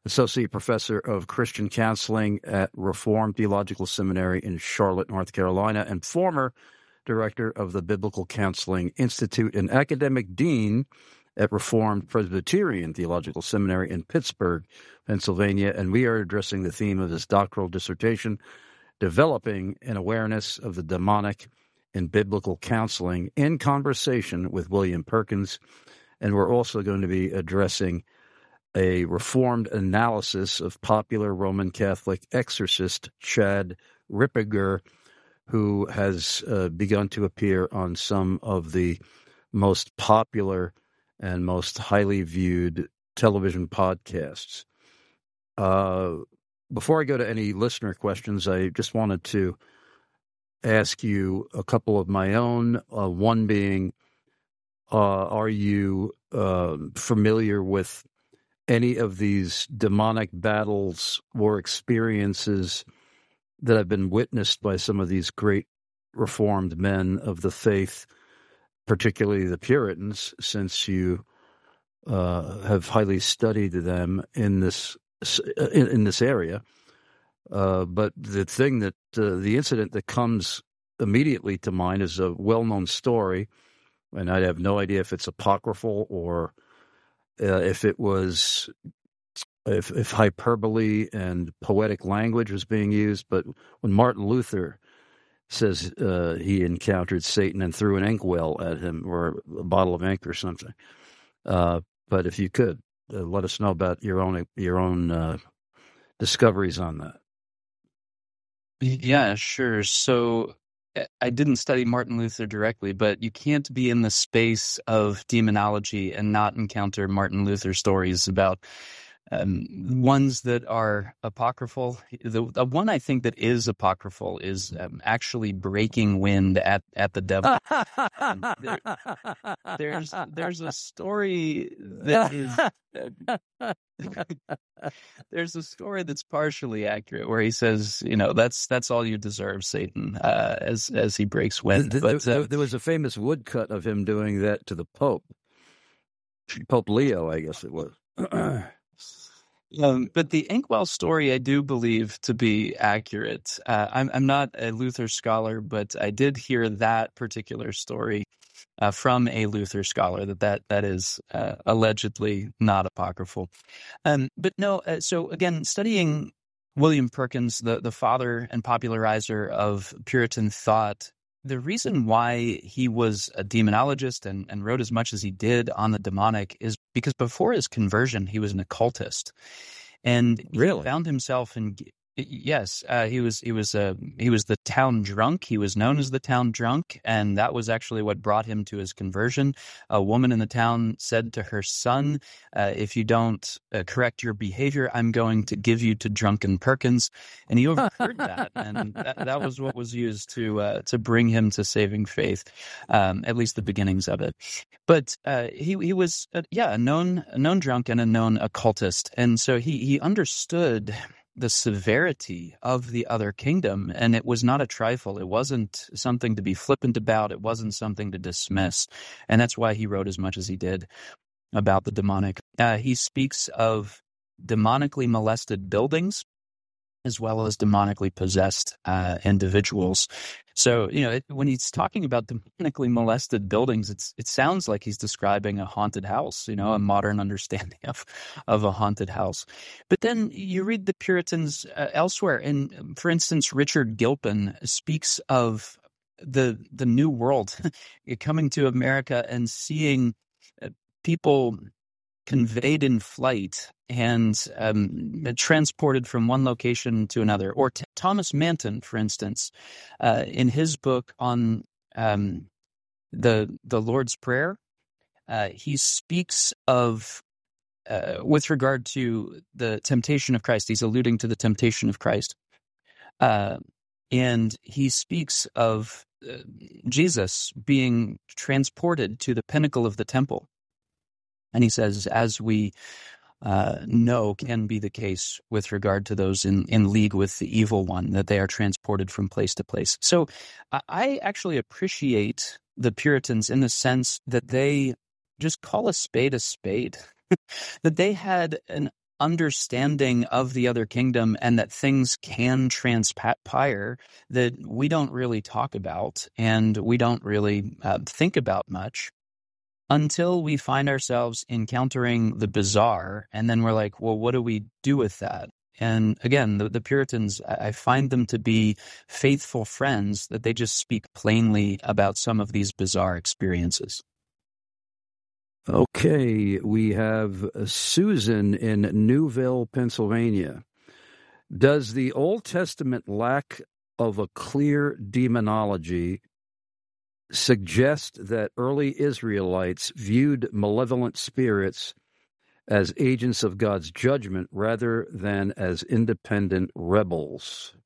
Associate Professor of Christian Counseling at Reformed Theological Seminary in Charlotte, North Carolina, and former Director of the Biblical Counseling Institute and Academic Dean at Reformed Presbyterian Theological Seminary in Pittsburgh, Pennsylvania. And we are addressing the theme of his doctoral dissertation, Developing an Awareness of the Demonic in Biblical Counseling, in conversation with William Perkins. And we're also going to be addressing a Reformed analysis of popular Roman Catholic exorcist Chad Ripperger, who has uh, begun to appear on some of the most popular and most highly viewed television podcasts. Uh, before I go to any listener questions, I just wanted to ask you a couple of my own, uh, one being, uh, are you uh, familiar with any of these demonic battles or experiences that have been witnessed by some of these great Reformed men of the faith, particularly the Puritans, since you uh, have highly studied them in this in, in this area? Uh, but the thing that uh, the incident that comes immediately to mind is a well-known story, and I have no idea if it's apocryphal or Uh, if it was, if, if hyperbole and poetic language was being used, but when Martin Luther says uh, he encountered Satan and threw an inkwell at him, or a bottle of ink or something. Uh, but if you could uh, let us know about your own your own uh, discoveries on that. Yeah, sure. So I didn't study Martin Luther directly, but you can't be in the space of demonology and not encounter Martin Luther stories about um, ones that are apocryphal. The, the one I think that is apocryphal is um, actually breaking wind at, at the devil. um, there, there's there's a story that is there's a story that's partially accurate where he says, you know, that's that's all you deserve, Satan, uh, as as he breaks wind. The, but the, uh, there was a famous woodcut of him doing that to the Pope, Pope Leo, I guess it was. Um, but the inkwell story, I do believe to be accurate. Uh, I'm, I'm not a Luther scholar, but I did hear that particular story uh, from a Luther scholar that that, that is uh, allegedly not apocryphal. Um, but no, uh, so again, studying William Perkins, the, the father and popularizer of Puritan thought, the reason why he was a demonologist and, and wrote as much as he did on the demonic is because before his conversion, he was an occultist. And he really? found himself in yes, uh, he was he was uh, he was the town drunk. He was known as the town drunk, and that was actually what brought him to his conversion. A woman in the town said to her son, uh, "If you don't uh, correct your behavior, I'm going to give you to drunken Perkins." And he overheard that, and that, that was what was used to uh, to bring him to saving faith, um, at least the beginnings of it. But uh, he he was uh, yeah a known a known drunk and a known occultist, and so he he understood the severity of the other kingdom, and it was not a trifle. It wasn't something to be flippant about. It wasn't something to dismiss, and that's why he wrote as much as he did about the demonic. Uh, he speaks of demonically molested buildings as well as demonically possessed uh, individuals. So, you know, it, when he's talking about demonically molested buildings, it's it sounds like he's describing a haunted house, you know, a modern understanding of, of a haunted house. But then you read the Puritans uh, elsewhere, and for instance, Richard Gilpin speaks of the the New World coming to America and seeing uh, people conveyed in flight and um, transported from one location to another. Or t- Thomas Manton, for instance, uh, in his book on um, the the Lord's Prayer, uh, he speaks of, uh, with regard to the temptation of Christ, he's alluding to the temptation of Christ, uh, and he speaks of uh, Jesus being transported to the pinnacle of the temple. And he says, as we uh, know can be the case with regard to those in, in league with the evil one, that they are transported from place to place. So I actually appreciate the Puritans in the sense that they just call a spade a spade, that they had an understanding of the other kingdom and that things can transpire that we don't really talk about and we don't really uh, think about much until we find ourselves encountering the bizarre. And then we're like, well, what do we do with that? And again, the, the Puritans, I find them to be faithful friends that they just speak plainly about some of these bizarre experiences. Okay, we have Susan in Newville, Pennsylvania. Does the Old Testament lack of a clear demonology suggest that early Israelites viewed malevolent spirits as agents of God's judgment rather than as independent rebels?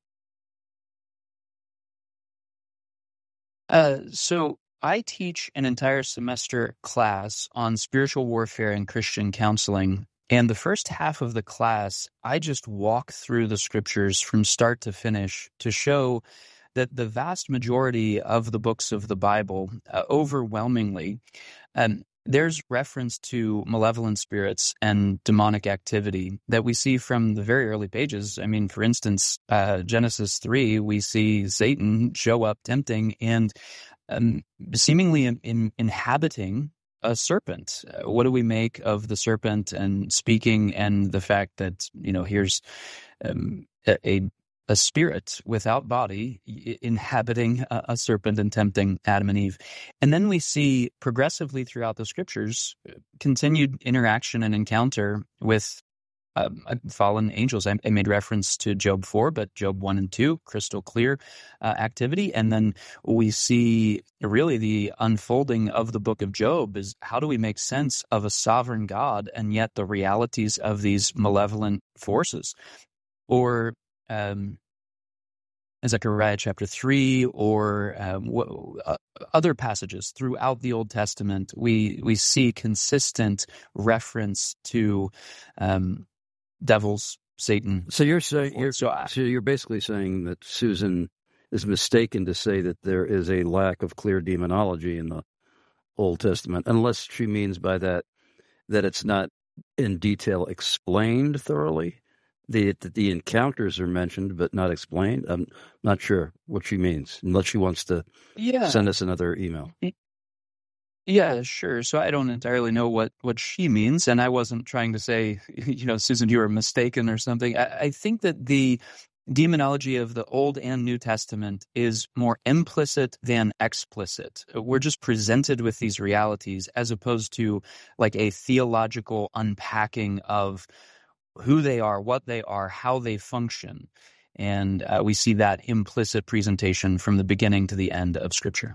Uh, so I teach an entire semester class on spiritual warfare and Christian counseling. And the first half of the class, I just walk through the scriptures from start to finish to show that the vast majority of the books of the Bible, uh, overwhelmingly, um, there's reference to malevolent spirits and demonic activity that we see from the very early pages. I mean, for instance, uh, Genesis three, we see Satan show up tempting and um, seemingly in, in, inhabiting a serpent. Uh, what do we make of the serpent and speaking and the fact that, you know, here's um, a, a a spirit without body inhabiting a, a serpent and tempting Adam and Eve. And then we see progressively throughout the scriptures continued interaction and encounter with uh, fallen angels. I, I made reference to Job four, but Job one and two, crystal clear uh, activity. And then we see really the unfolding of the book of Job is how do we make sense of a sovereign God and yet the realities of these malevolent forces? Or Um, Zechariah chapter three, or um, w- uh, other passages throughout the Old Testament, we we see consistent reference to um, devils, Satan. So you're saying you're, so, I, so you're basically saying that Susan is mistaken to say that there is a lack of clear demonology in the Old Testament, unless she means by that that it's not in detail explained thoroughly. The, the the encounters are mentioned but not explained. I'm not sure what she means, unless she wants to yeah. send us another email. Yeah, sure. So I don't entirely know what, what she means, and I wasn't trying to say, you know, Susan, you were mistaken or something. I, I think that the demonology of the Old and New Testament is more implicit than explicit. We're just presented with these realities as opposed to like a theological unpacking of who they are, what they are, how they function. And uh, we see that implicit presentation from the beginning to the end of Scripture.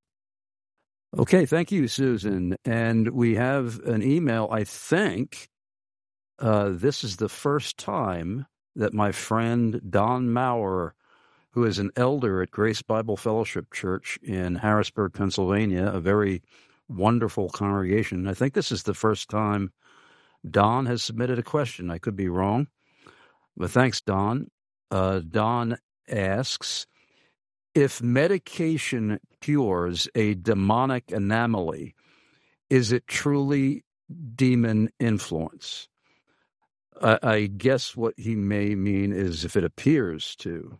Okay, thank you, Susan. And we have an email, I think. Uh, this is the first time that my friend Don Maurer, who is an elder at Grace Bible Fellowship Church in Harrisburg, Pennsylvania, a very wonderful congregation. I think this is the first time Don has submitted a question. I could be wrong, but thanks, Don. Uh, Don asks, if medication cures a demonic anomaly, is it truly demon influence? I, I guess what he may mean is if it appears to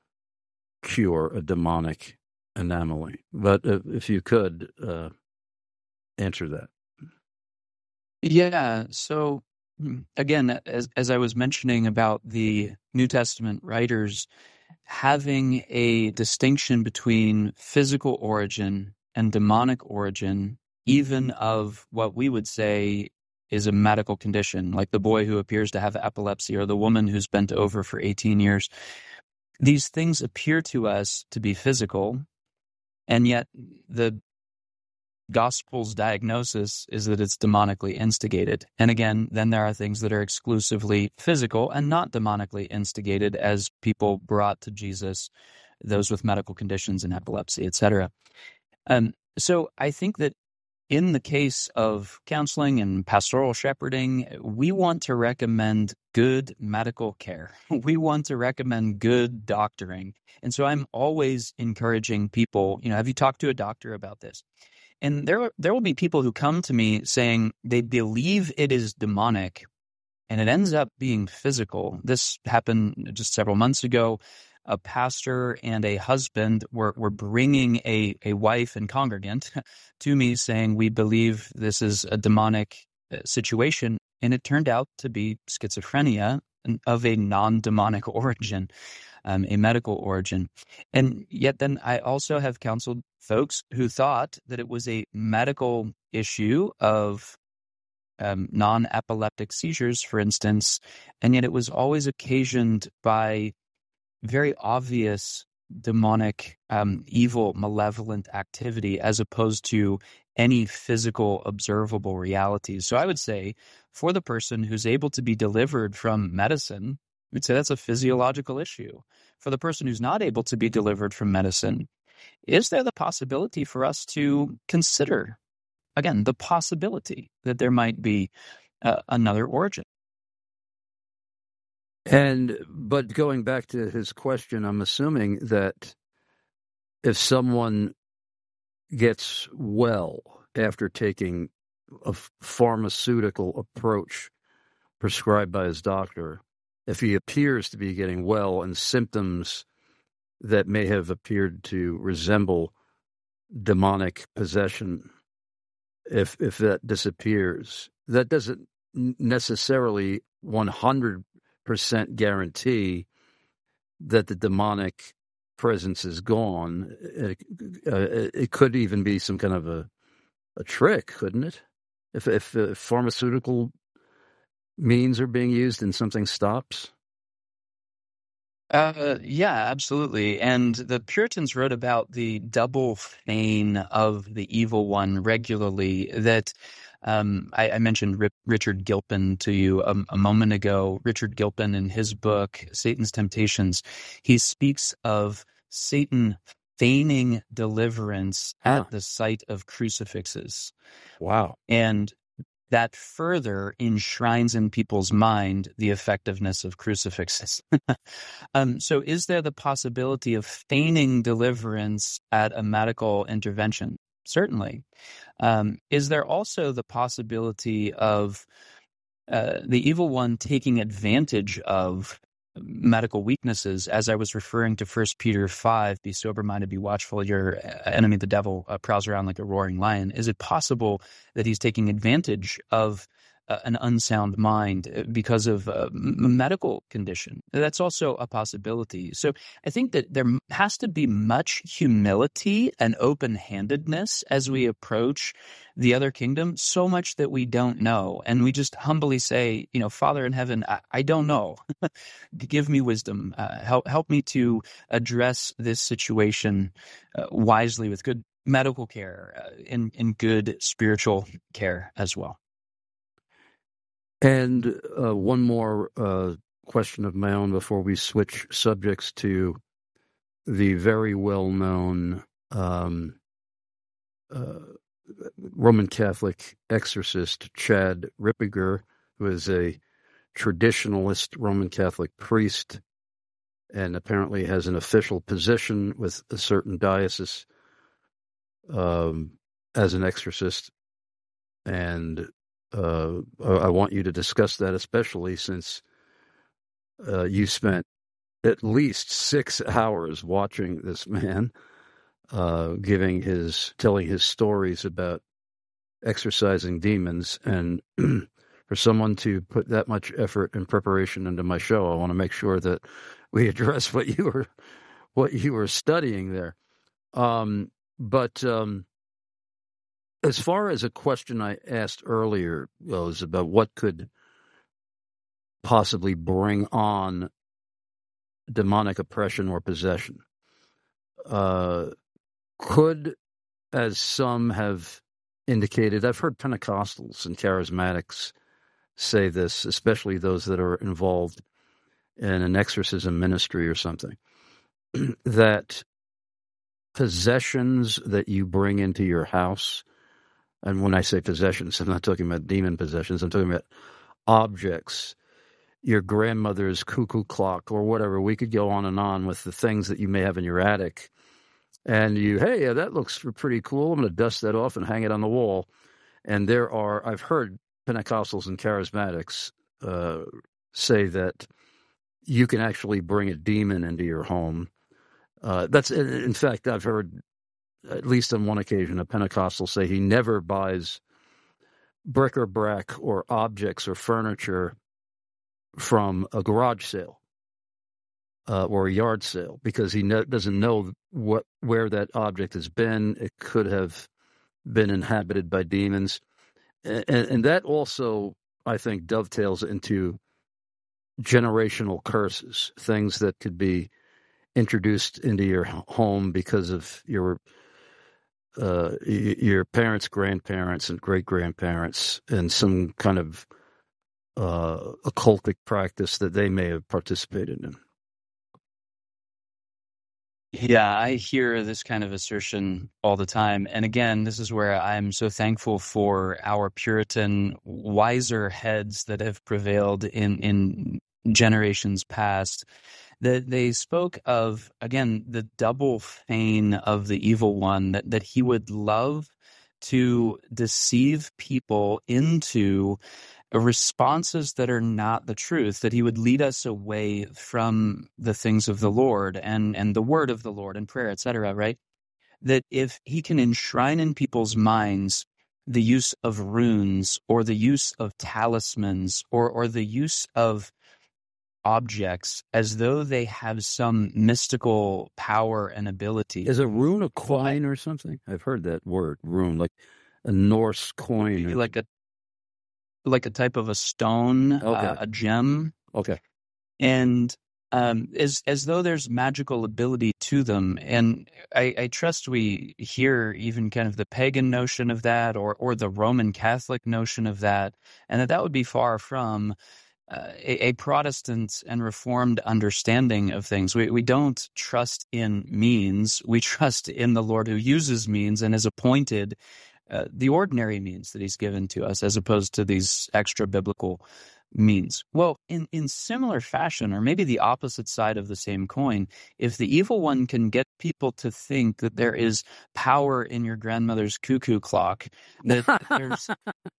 cure a demonic anomaly. But uh, if you could uh, answer that. Yeah, so again, as as I was mentioning about the New Testament writers having a distinction between physical origin and demonic origin, even of what we would say is a medical condition, like the boy who appears to have epilepsy or the woman who's bent over for eighteen years. These things appear to us to be physical, and yet the Gospel's diagnosis is that it's demonically instigated. And again, then there are things that are exclusively physical and not demonically instigated, as people brought to Jesus, those with medical conditions and epilepsy, et cetera. Um, so I think that in the case of counseling and pastoral shepherding, we want to recommend good medical care. We want to recommend good doctoring. And so I'm always encouraging people, you know, have you talked to a doctor about this? And there there will be people who come to me saying they believe it is demonic, and it ends up being physical. This happened just several months ago. A pastor and a husband were, were bringing a, a wife and congregant to me saying, we believe this is a demonic situation. And it turned out to be schizophrenia of a non-demonic origin, um, a medical origin. And yet then I also have counseled folks who thought that it was a medical issue of um, non-epileptic seizures, for instance, and yet it was always occasioned by very obvious demonic, um, evil, malevolent activity as opposed to any physical observable realities. So I would say for the person who's able to be delivered from medicine, we'd say that's a physiological issue. For the person who's not able to be delivered from medicine, is there the possibility for us to consider, again, the possibility that there might be uh, another origin? And, but going back to his question, I'm assuming that if someone gets well after taking a pharmaceutical approach prescribed by his doctor, if he appears to be getting well and symptoms that may have appeared to resemble demonic possession, if if that disappears, that doesn't necessarily one hundred percent guarantee that the demonic presence is gone. It, uh, it could even be some kind of a a trick, couldn't it? If if, if pharmaceutical means are being used and something stops. Uh, yeah, absolutely. And the Puritans wrote about the double fane of the evil one regularly. That um, I, I mentioned Rip, Richard Gilpin to you a, a moment ago. Richard Gilpin, in his book Satan's Temptations, he speaks of Satan feigning deliverance Huh. at the sight of crucifixes. Wow. And that further enshrines in people's mind the effectiveness of crucifixes. um, so is there the possibility of feigning deliverance at a medical intervention? Certainly. Um, is there also the possibility of uh, the evil one taking advantage of medical weaknesses, as I was referring to First Peter five, be sober-minded, be watchful, your enemy, the devil, uh, prowls around like a roaring lion? Is it possible that he's taking advantage of uh, an unsound mind because of a medical condition? That's also a possibility. So I think that there has to be much humility and open-handedness as we approach the other kingdom, so much that we don't know. And we just humbly say, you know, Father in heaven, I, I don't know. Give me wisdom. Uh, help help me to address this situation uh, wisely with good medical care uh, and, and good spiritual care as well. And uh, one more uh, question of my own before we switch subjects to the very well-known um, uh, Roman Catholic exorcist Chad Ripperger, who is a traditionalist Roman Catholic priest and apparently has an official position with a certain diocese um, as an exorcist. And uh, I want you to discuss that, especially since uh, you spent at least six hours watching this man uh, giving his, telling his stories about exorcising demons. And for someone to put that much effort and preparation into my show, I want to make sure that we address what you were, what you were studying there. Um, but um, as far as a question I asked earlier goes about what could possibly bring on demonic oppression or possession, uh, could, as some have indicated, I've heard Pentecostals and charismatics say this, especially those that are involved in an exorcism ministry or something, that possessions that you bring into your house, and when I say possessions, I'm not talking about demon possessions, I'm talking about objects, your grandmother's cuckoo clock or whatever. We could go on and on with the things that you may have in your attic. And you, hey, yeah, that looks pretty cool. I'm going to dust that off and hang it on the wall. And there are, I've heard Pentecostals and charismatics uh, say that you can actually bring a demon into your home. Uh, that's in fact, I've heard at least on one occasion a Pentecostal say he never buys bric-a-brac or objects or furniture from a garage sale uh, or a yard sale because he no, doesn't know what where that object has been. It could have been inhabited by demons. And, and that also, I think, dovetails into generational curses, things that could be introduced into your home because of your uh, your parents, grandparents, and great-grandparents, and some kind of uh, occultic practice that they may have participated in. Yeah, I hear this kind of assertion all the time. And again, this is where I'm so thankful for our Puritan, wiser heads that have prevailed in, in generations past, that they spoke of, again, the double fane of the evil one, that, that he would love to deceive people into responses that are not the truth, that he would lead us away from the things of the Lord and, and the word of the Lord and prayer, et cetera, right? That if he can enshrine in people's minds the use of runes or the use of talismans or, or the use of objects as though they have some mystical power and ability. Is a rune a coin or something? I've heard that word, rune, like a Norse coin. Like a like a type of a stone, okay. uh, a gem. Okay. And um, as as though there's magical ability to them. And I, I trust we hear even kind of the pagan notion of that or, or the Roman Catholic notion of that, and that that would be far from uh, a, a Protestant and Reformed understanding of things. We, we don't trust in means. We trust in the Lord who uses means and has appointed Uh, the ordinary means that he's given to us as opposed to these extra biblical means. Well, in, in similar fashion, or maybe the opposite side of the same coin, if the evil one can get people to think that there is power in your grandmother's cuckoo clock, that there's...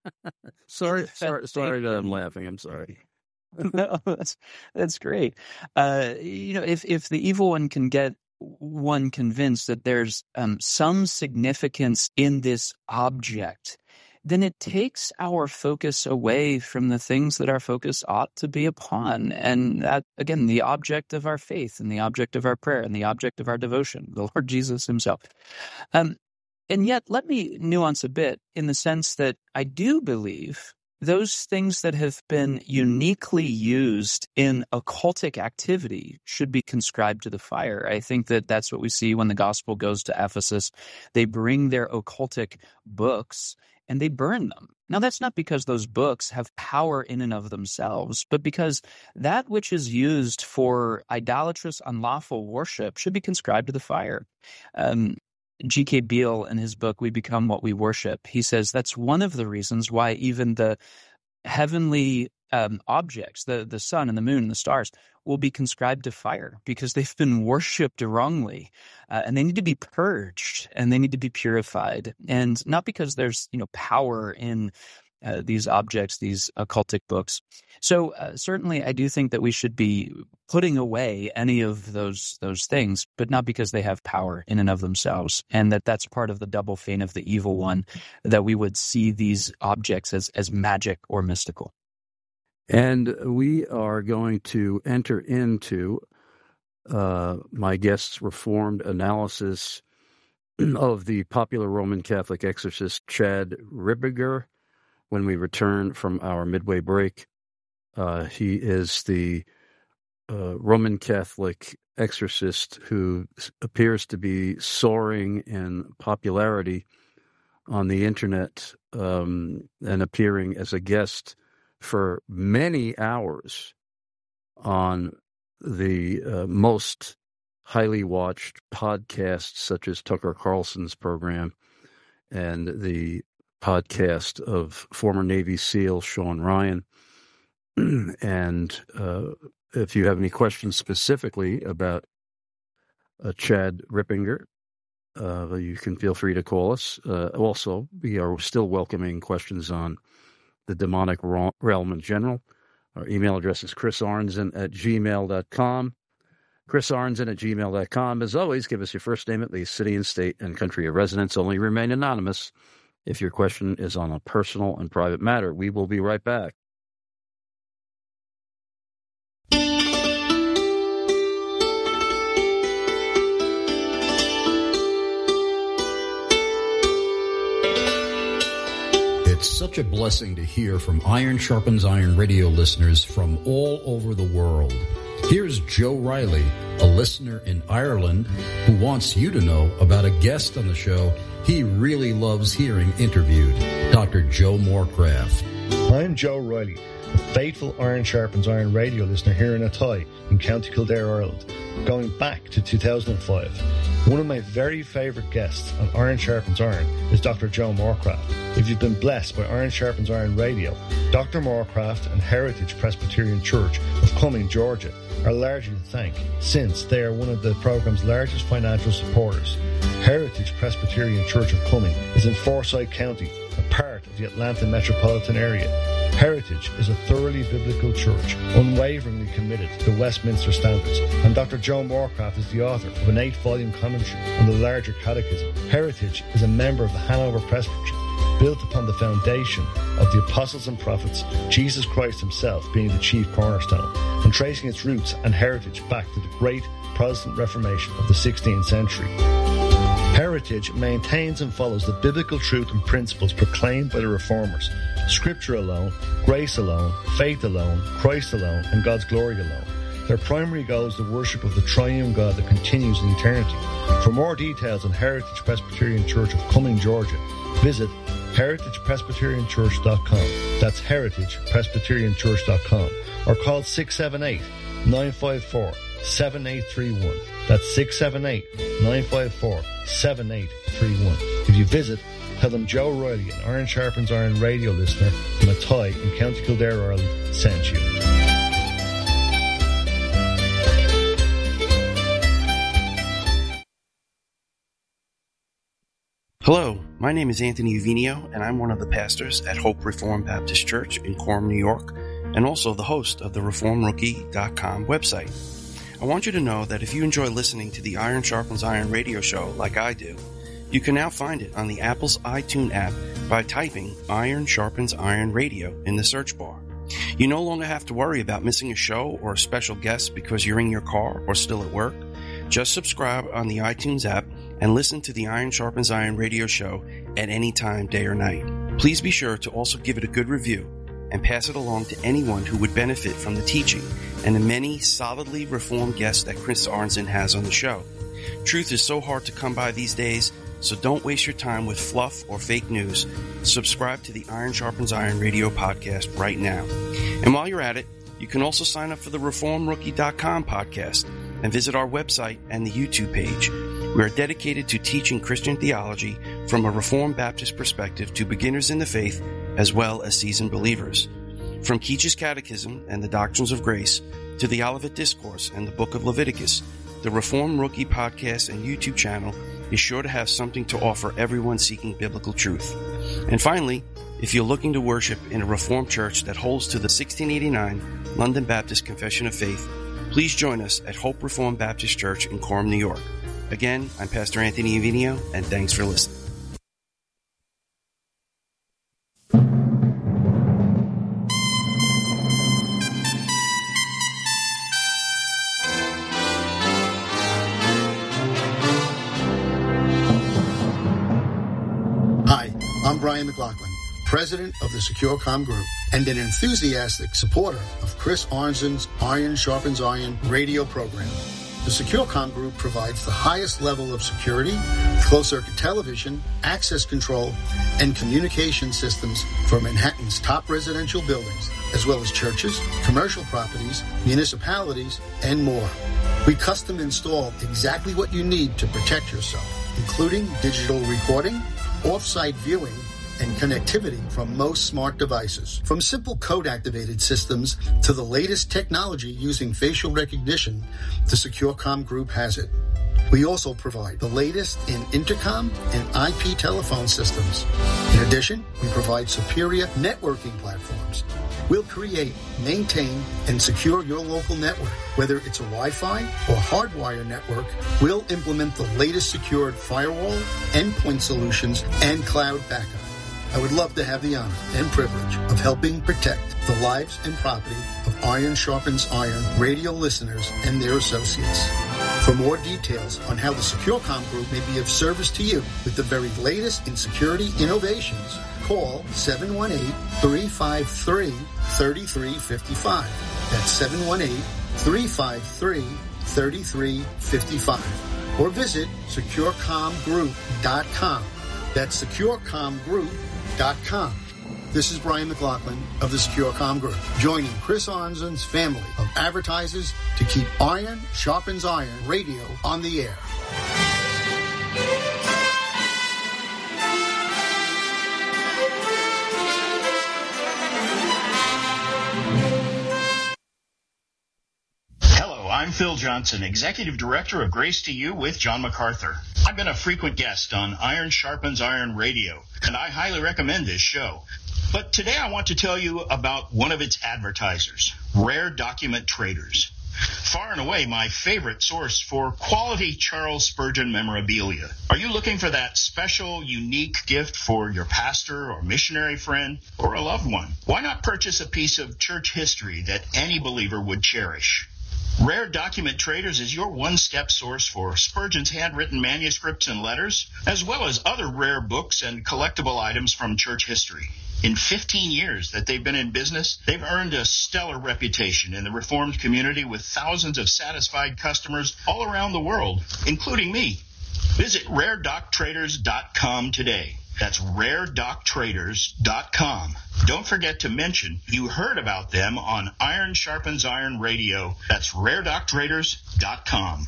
sorry, sorry, sorry that I'm laughing. I'm sorry. No, that's, that's great. Uh, you know, if, if the evil one can get one convinced that there's um, some significance in this object, then it takes our focus away from the things that our focus ought to be upon. And that, again, the object of our faith and the object of our prayer and the object of our devotion, the Lord Jesus himself. Um, and yet, let me nuance a bit in the sense that I do believe those things that have been uniquely used in occultic activity should be conscribed to the fire. I think that that's what we see when the gospel goes to Ephesus. They bring their occultic books and they burn them. Now, that's not because those books have power in and of themselves, but because that which is used for idolatrous, unlawful worship should be conscribed to the fire. Um, G K Beale, in his book, We Become What We Worship, he says that's one of the reasons why even the heavenly um, objects, the, the sun and the moon and the stars, will be conscribed to fire because they've been worshipped wrongly, uh, and they need to be purged and they need to be purified. And not because there's, you know, power in uh, these objects, these occultic books. So uh, certainly I do think that we should be putting away any of those those things, but not because they have power in and of themselves, and that that's part of the double fane of the evil one, that we would see these objects as, as magic or mystical. And we are going to enter into uh, my guest's Reformed analysis of the popular Roman Catholic exorcist Chad Ripperger when we return from our midway break. Uh, he is the uh, Roman Catholic exorcist who appears to be soaring in popularity on the internet um, and appearing as a guest for many hours on the uh, most highly watched podcasts such as Tucker Carlson's program and the podcast of former Navy SEAL Sean Ryan. And uh, if you have any questions specifically about uh, Chad Ripperger, uh, you can feel free to call us. Uh, also, we are still welcoming questions on the demonic realm in general. Our email address is chris arnzen at gmail dot com. chris arnzen at gmail dot com. As always, give us your first name, at least city and state and country of residence. Only remain anonymous if your question is on a personal and private matter. We will be right back. It's such a blessing to hear from Iron Sharpens Iron radio listeners from all over the world. Here's Joe Riley, a listener in Ireland, who wants you to know about a guest on the show he really loves hearing interviewed, Doctor Joe Morecraft. I'm Joe Riley, a faithful Iron Sharpens Iron radio listener here in Athy in County Kildare, Ireland, going back to two thousand five. One of my very favourite guests on Iron Sharpens Iron is Doctor Joe Morecraft. If you've been blessed by Iron Sharpens Iron Radio, Doctor Morecraft and Heritage Presbyterian Church of Cumming, Georgia, are largely to thank, since they are one of the programme's largest financial supporters. Heritage Presbyterian Church of Cumming is in Forsyth County, a part of the Atlanta metropolitan area. Heritage is a thoroughly biblical church, unwaveringly committed to the Westminster Standards, and Doctor Joe Morecraft is the author of an eight-volume commentary on the larger catechism. Heritage is a member of the Hanover Presbytery, built upon the foundation of the apostles and prophets, Jesus Christ himself being the chief cornerstone, and tracing its roots and heritage back to the great Protestant Reformation of the sixteenth century. Heritage maintains and follows the biblical truth and principles proclaimed by the Reformers: Scripture alone, grace alone, faith alone, Christ alone, and God's glory alone. Their primary goal is the worship of the triune God that continues in eternity. For more details on Heritage Presbyterian Church of Cumming, Georgia, visit heritage presbyterian church dot com. That's heritage presbyterian church dot com. Or call six seven eight, nine five four, seven eight three one. That's six seven eight, nine five four, seven eight three one. If you visit, tell them Joe Riley, an Iron Sharpens Iron radio listener from Athy in County Kildare, Ireland, sent you. Hello, my name is Anthony Uvinio, and I'm one of the pastors at Hope Reformed Baptist Church in Coram, New York, and also the host of the reform rookie dot com website. I want you to know that if you enjoy listening to the Iron Sharpens Iron radio show like I do, you can now find it on the Apple's iTunes app by typing Iron Sharpens Iron Radio in the search bar. You no longer have to worry about missing a show or a special guest because you're in your car or still at work. Just subscribe on the iTunes app and listen to the Iron Sharpens Iron radio show at any time, day or night. Please be sure to also give it a good review and pass it along to anyone who would benefit from the teaching and the many solidly reformed guests that Chris Arnzen has on the show. Truth is so hard to come by these days, so don't waste your time with fluff or fake news. Subscribe to the Iron Sharpens Iron radio podcast right now. And while you're at it, you can also sign up for the reform rookie dot com podcast and visit our website and the YouTube page. We are dedicated to teaching Christian theology from a Reformed Baptist perspective to beginners in the faith as well as seasoned believers. From Keach's Catechism and the Doctrines of Grace to the Olivet Discourse and the Book of Leviticus, the Reform Rookie podcast and YouTube channel is sure to have something to offer everyone seeking biblical truth. And finally, if you're looking to worship in a Reformed church that holds to the sixteen eighty-nine London Baptist Confession of Faith, please join us at Hope Reformed Baptist Church in Coram, New York. Again, I'm Pastor Anthony Uvinio, and thanks for listening. Hi, I'm Brian McLaughlin, president of the SecureCom Group and an enthusiastic supporter of Chris Arnzen's Iron Sharpens Iron radio program. The SecureCom Group provides the highest level of security, closed-circuit television, access control, and communication systems for Manhattan's top residential buildings, as well as churches, commercial properties, municipalities, and more. We custom install exactly what you need to protect yourself, including digital recording, off-site viewing, and connectivity from most smart devices. From simple code-activated systems to the latest technology using facial recognition, the SecureCom Group has it. We also provide the latest in intercom and I P telephone systems. In addition, we provide superior networking platforms. We'll create, maintain, and secure your local network. Whether it's a Wi-Fi or hardwire network, we'll implement the latest secured firewall, endpoint solutions, and cloud backup. I would love to have the honor and privilege of helping protect the lives and property of Iron Sharpens Iron radio listeners and their associates. For more details on how the SecureCom Group may be of service to you with the very latest in security innovations, call seven one eight, three five three, three three five five. That's seven one eight, three five three, three three five five. Or visit secure com group dot com. That's secure com group dot com. This is Brian McLaughlin of the SecureCom Group, joining Chris Arnzen's family of advertisers to keep Iron Sharpens Iron radio on the air. I'm Phil Johnson, Executive Director of Grace to You with John MacArthur. I've been a frequent guest on Iron Sharpens Iron Radio, and I highly recommend this show. But today I want to tell you about one of its advertisers, Rare Document Traders. Far and away my favorite source for quality Charles Spurgeon memorabilia. Are you looking for that special, unique gift for your pastor or missionary friend or a loved one? Why not purchase a piece of church history that any believer would cherish? Rare Document Traders is your one-step source for Spurgeon's handwritten manuscripts and letters, as well as other rare books and collectible items from church history. In fifteen years that they've been in business, they've earned a stellar reputation in the Reformed community with thousands of satisfied customers all around the world, including me. Visit rare doc traders dot com today. That's rare doc traders dot com. Don't forget to mention you heard about them on Iron Sharpens Iron Radio. That's rare doc traders dot com.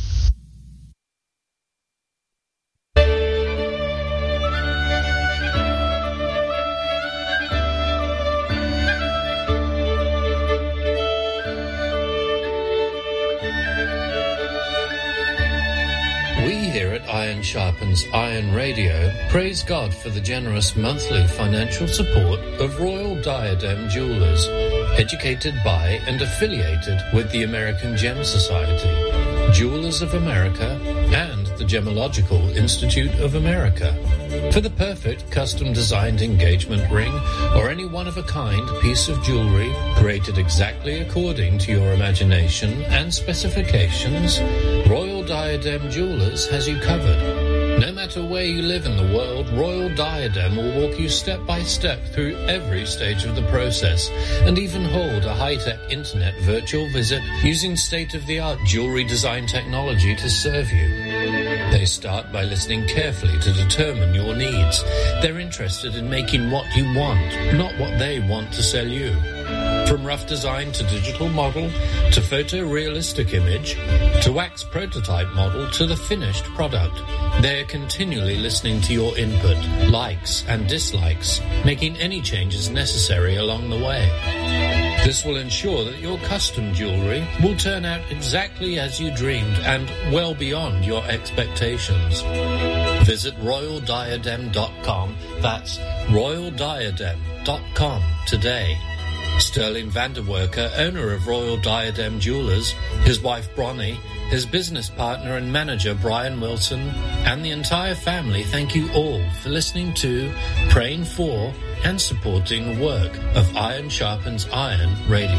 Iron Sharpens Iron Radio, praise God for the generous monthly financial support of Royal Diadem Jewelers, educated by and affiliated with the American Gem Society, Jewelers of America, and the Gemological Institute of America. For the perfect custom-designed engagement ring or any one-of-a-kind piece of jewelry created exactly according to your imagination and specifications, Royal Diadem Jewelers has you covered. No matter where you live in the world, Royal Diadem will walk you step by step through every stage of the process and even hold a high-tech internet virtual visit using state-of-the-art jewelry design technology to serve you. They start by listening carefully to determine your needs. They're interested in making what you want, not what they want to sell you. From rough design to digital model, to photorealistic image, to wax prototype model, to the finished product, they're continually listening to your input, likes and dislikes, making any changes necessary along the way. This will ensure that your custom jewelry will turn out exactly as you dreamed and well beyond your expectations. Visit royal diadem dot com. That's royal diadem dot com today. Sterling Vanderwerker, owner of Royal Diadem Jewelers, his wife Bronnie, his business partner and manager Brian Wilson, and the entire family thank you all for listening to, praying for, and supporting the work of Iron Sharpens Iron Radio.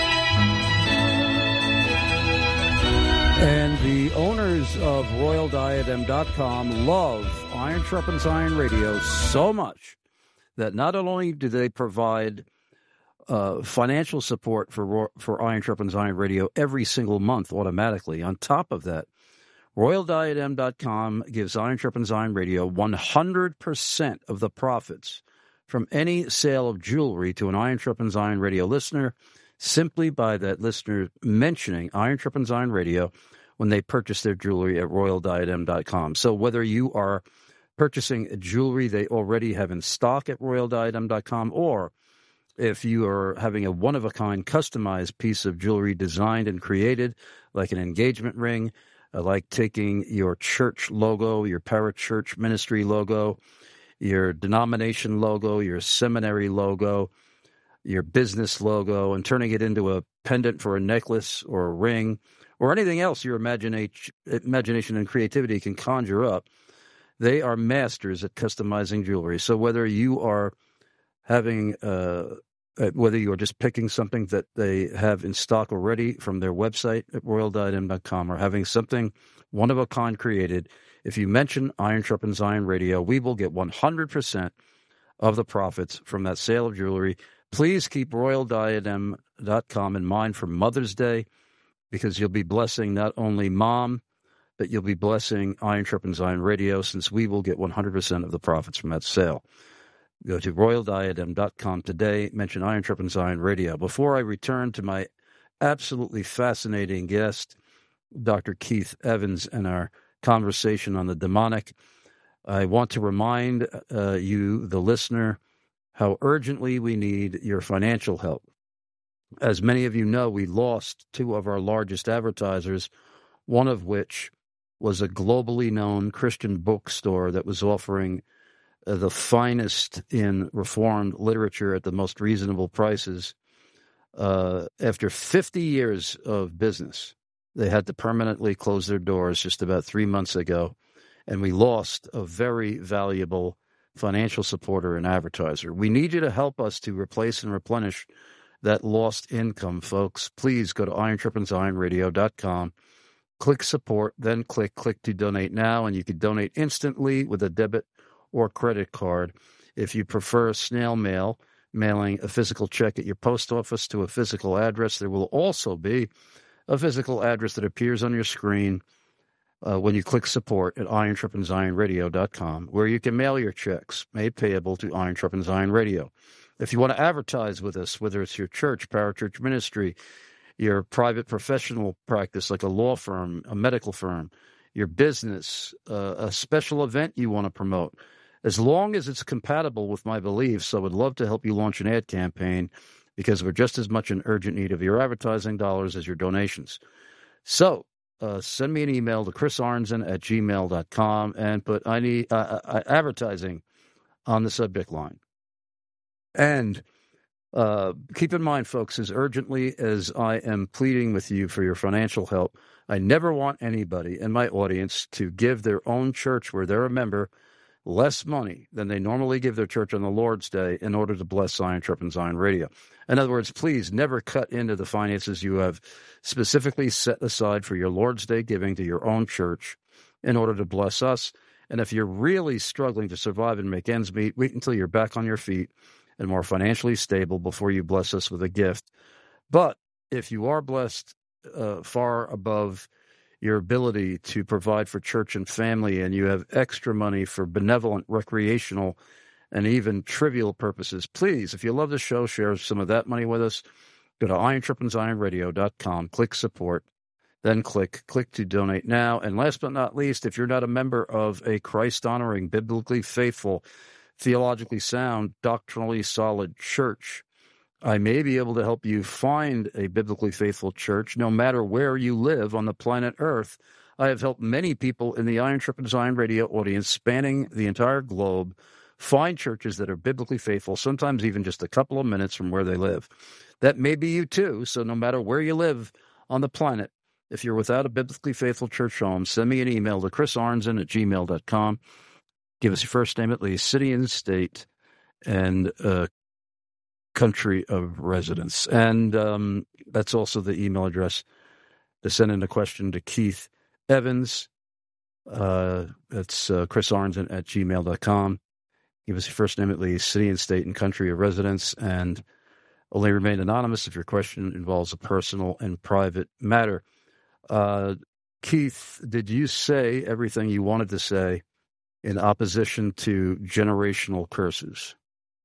And the owners of royal diadem dot com love Iron Sharpens Iron Radio so much that not only do they provide Uh, financial support for for Iron Sharpens Iron Radio every single month automatically. On top of that, royal diadem dot com gives Iron Sharpens Iron Radio one hundred percent of the profits from any sale of jewelry to an Iron Sharpens Iron Radio listener simply by that listener mentioning Iron Sharpens Iron Radio when they purchase their jewelry at royal diadem dot com. So whether you are purchasing jewelry they already have in stock at royal diadem dot com, or if you are having a one-of-a-kind customized piece of jewelry designed and created, like an engagement ring, uh, like taking your church logo, your parachurch ministry logo, your denomination logo, your seminary logo, your business logo and turning it into a pendant for a necklace or a ring or anything else your imagination, imagination and creativity can conjure up. They are masters at customizing jewelry. So whether you are having, uh, whether you are just picking something that they have in stock already from their website at royal diadem dot com or having something one of a kind created, if you mention Iron Sharpens Iron Radio, we will get one hundred percent of the profits from that sale of jewelry. Please keep royal diadem dot com in mind for Mother's Day, because you'll be blessing not only Mom, but you'll be blessing Iron Sharpens Iron Radio, since we will get one hundred percent of the profits from that sale. Go to royal diadem dot com today, mention Iron Sharpens Iron Radio. Before I return to my absolutely fascinating guest, Doctor Keith Evans, and our conversation on the demonic, I want to remind uh, you, the listener, how urgently we need your financial help. As many of you know, we lost two of our largest advertisers, one of which was a globally known Christian bookstore that was offering uh, the finest in Reformed literature at the most reasonable prices. Uh, after fifty years of business, they had to permanently close their doors just about three months ago, and we lost a very valuable financial supporter and advertiser. We need you to help us to replace and replenish that lost income, folks. Please go to iron sharpens iron radio dot com, click support, then click click to donate now, and you can donate instantly with a debit or credit card. If you prefer snail mail, mailing a physical check at your post office to a physical address, there will also be a physical address that appears on your screen uh, when you click support at iron sharpens iron radio dot com, where you can mail your checks made payable to Iron Sharpens Iron Radio. If you want to advertise with us, whether it's your church, parachurch ministry, your private professional practice like a law firm, a medical firm, your business, uh, a special event you want to promote, as long as it's compatible with my beliefs, I would love to help you launch an ad campaign, because we're just as much in urgent need of your advertising dollars as your donations. So uh, send me an email to chris arnzen at gmail dot com and put I need uh, uh, advertising on the subject line. And uh, keep in mind, folks, as urgently as I am pleading with you for your financial help, I never want anybody in my audience to give their own church where they're a member less money than they normally give their church on the Lord's Day in order to bless Iron Sharpens Iron Radio. In other words, please never cut into the finances you have specifically set aside for your Lord's Day giving to your own church in order to bless us. And if you're really struggling to survive and make ends meet, wait until you're back on your feet and more financially stable before you bless us with a gift. But if you are blessed uh, far above your ability to provide for church and family, and you have extra money for benevolent, recreational, and even trivial purposes, please, if you love the show, share some of that money with us. Go to iron sharpens iron radio dot com, click support, then click click to donate now. And last but not least, if you're not a member of a Christ-honoring, biblically faithful, theologically sound, doctrinally solid church, I may be able to help you find a biblically faithful church no matter where you live on the planet Earth. I have helped many people in the Iron Sharpens Iron Radio audience spanning the entire globe find churches that are biblically faithful, sometimes even just a couple of minutes from where they live. That may be you too, so no matter where you live on the planet, if you're without a biblically faithful church home, send me an email to chris arnzen at gmail dot com. Give us your first name at least, city and state, and uh country of residence. And um, that's also the email address to send in a question to Keith Evans. Uh, that's uh, chris arnzen at gmail dot com. Give us your first name at least, city and state, and country of residence, and only remain anonymous if your question involves a personal and private matter. Uh, Keith, did you say everything you wanted to say in opposition to generational curses?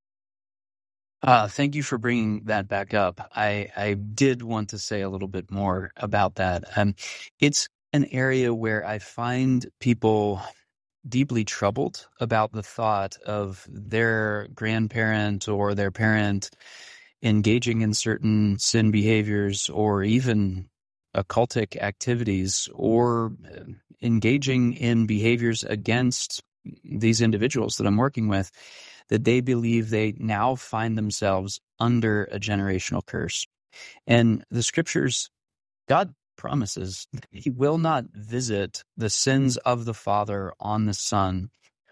Uh, thank you for bringing that back up. I, I did want to say a little bit more about that. Um, it's an area where I find people deeply troubled about the thought of their grandparent or their parent engaging in certain sin behaviors or even occultic activities or engaging in behaviors against these individuals that I'm working with. that they believe they now find themselves under a generational curse. And the scriptures, God promises that he will not visit the sins of the father on the son,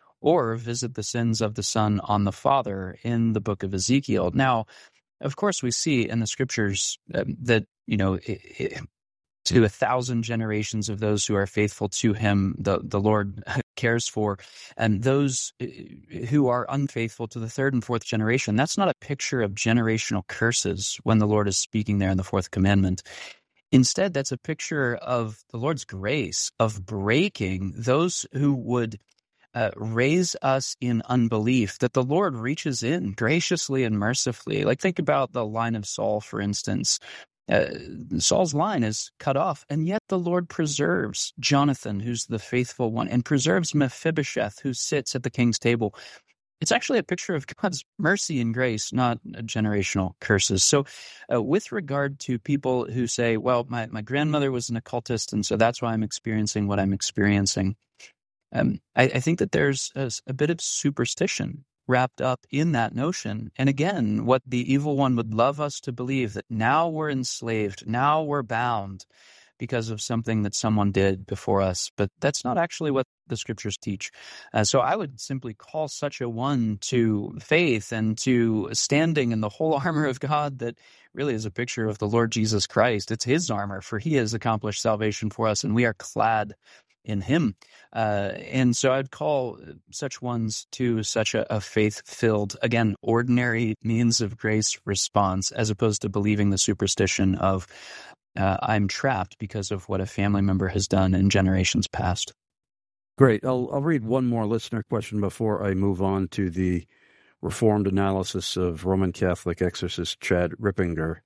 or visit the sins of the son on the father in the book of Ezekiel. Now, of course, we see in the scriptures uh, that, you know, it, it, to a thousand generations of those who are faithful to him, the, the Lord cares for, and those who are unfaithful to the third and fourth generation. That's not a picture of generational curses when the Lord is speaking there in the fourth commandment. Instead, that's a picture of the Lord's grace, of breaking those who would uh, raise us in unbelief, that the Lord reaches in graciously and mercifully. Like, think about the line of Saul, for instance. Uh, Saul's line is cut off, and yet the Lord preserves Jonathan, who's the faithful one, and preserves Mephibosheth, who sits at the king's table. It's actually a picture of God's mercy and grace, not generational curses. So uh, with regard to people who say, well, my, my grandmother was an occultist, and so that's why I'm experiencing what I'm experiencing, um, I, I think that there's a, a bit of superstition wrapped up in that notion. And again, what the evil one would love us to believe, that now we're enslaved, now we're bound because of something that someone did before us. But that's not actually what the scriptures teach. Uh, so I would simply call such a one to faith and to standing in the whole armor of God that really is a picture of the Lord Jesus Christ. It's his armor, for he has accomplished salvation for us, and we are clad in him. Uh, and so I'd call such ones to such a, a faith-filled, again, ordinary means of grace response, as opposed to believing the superstition of uh, I'm trapped because of what a family member has done in generations past. Great. I'll, I'll read one more listener question before I move on to the Reformed analysis of Roman Catholic exorcist Chad Rippinger.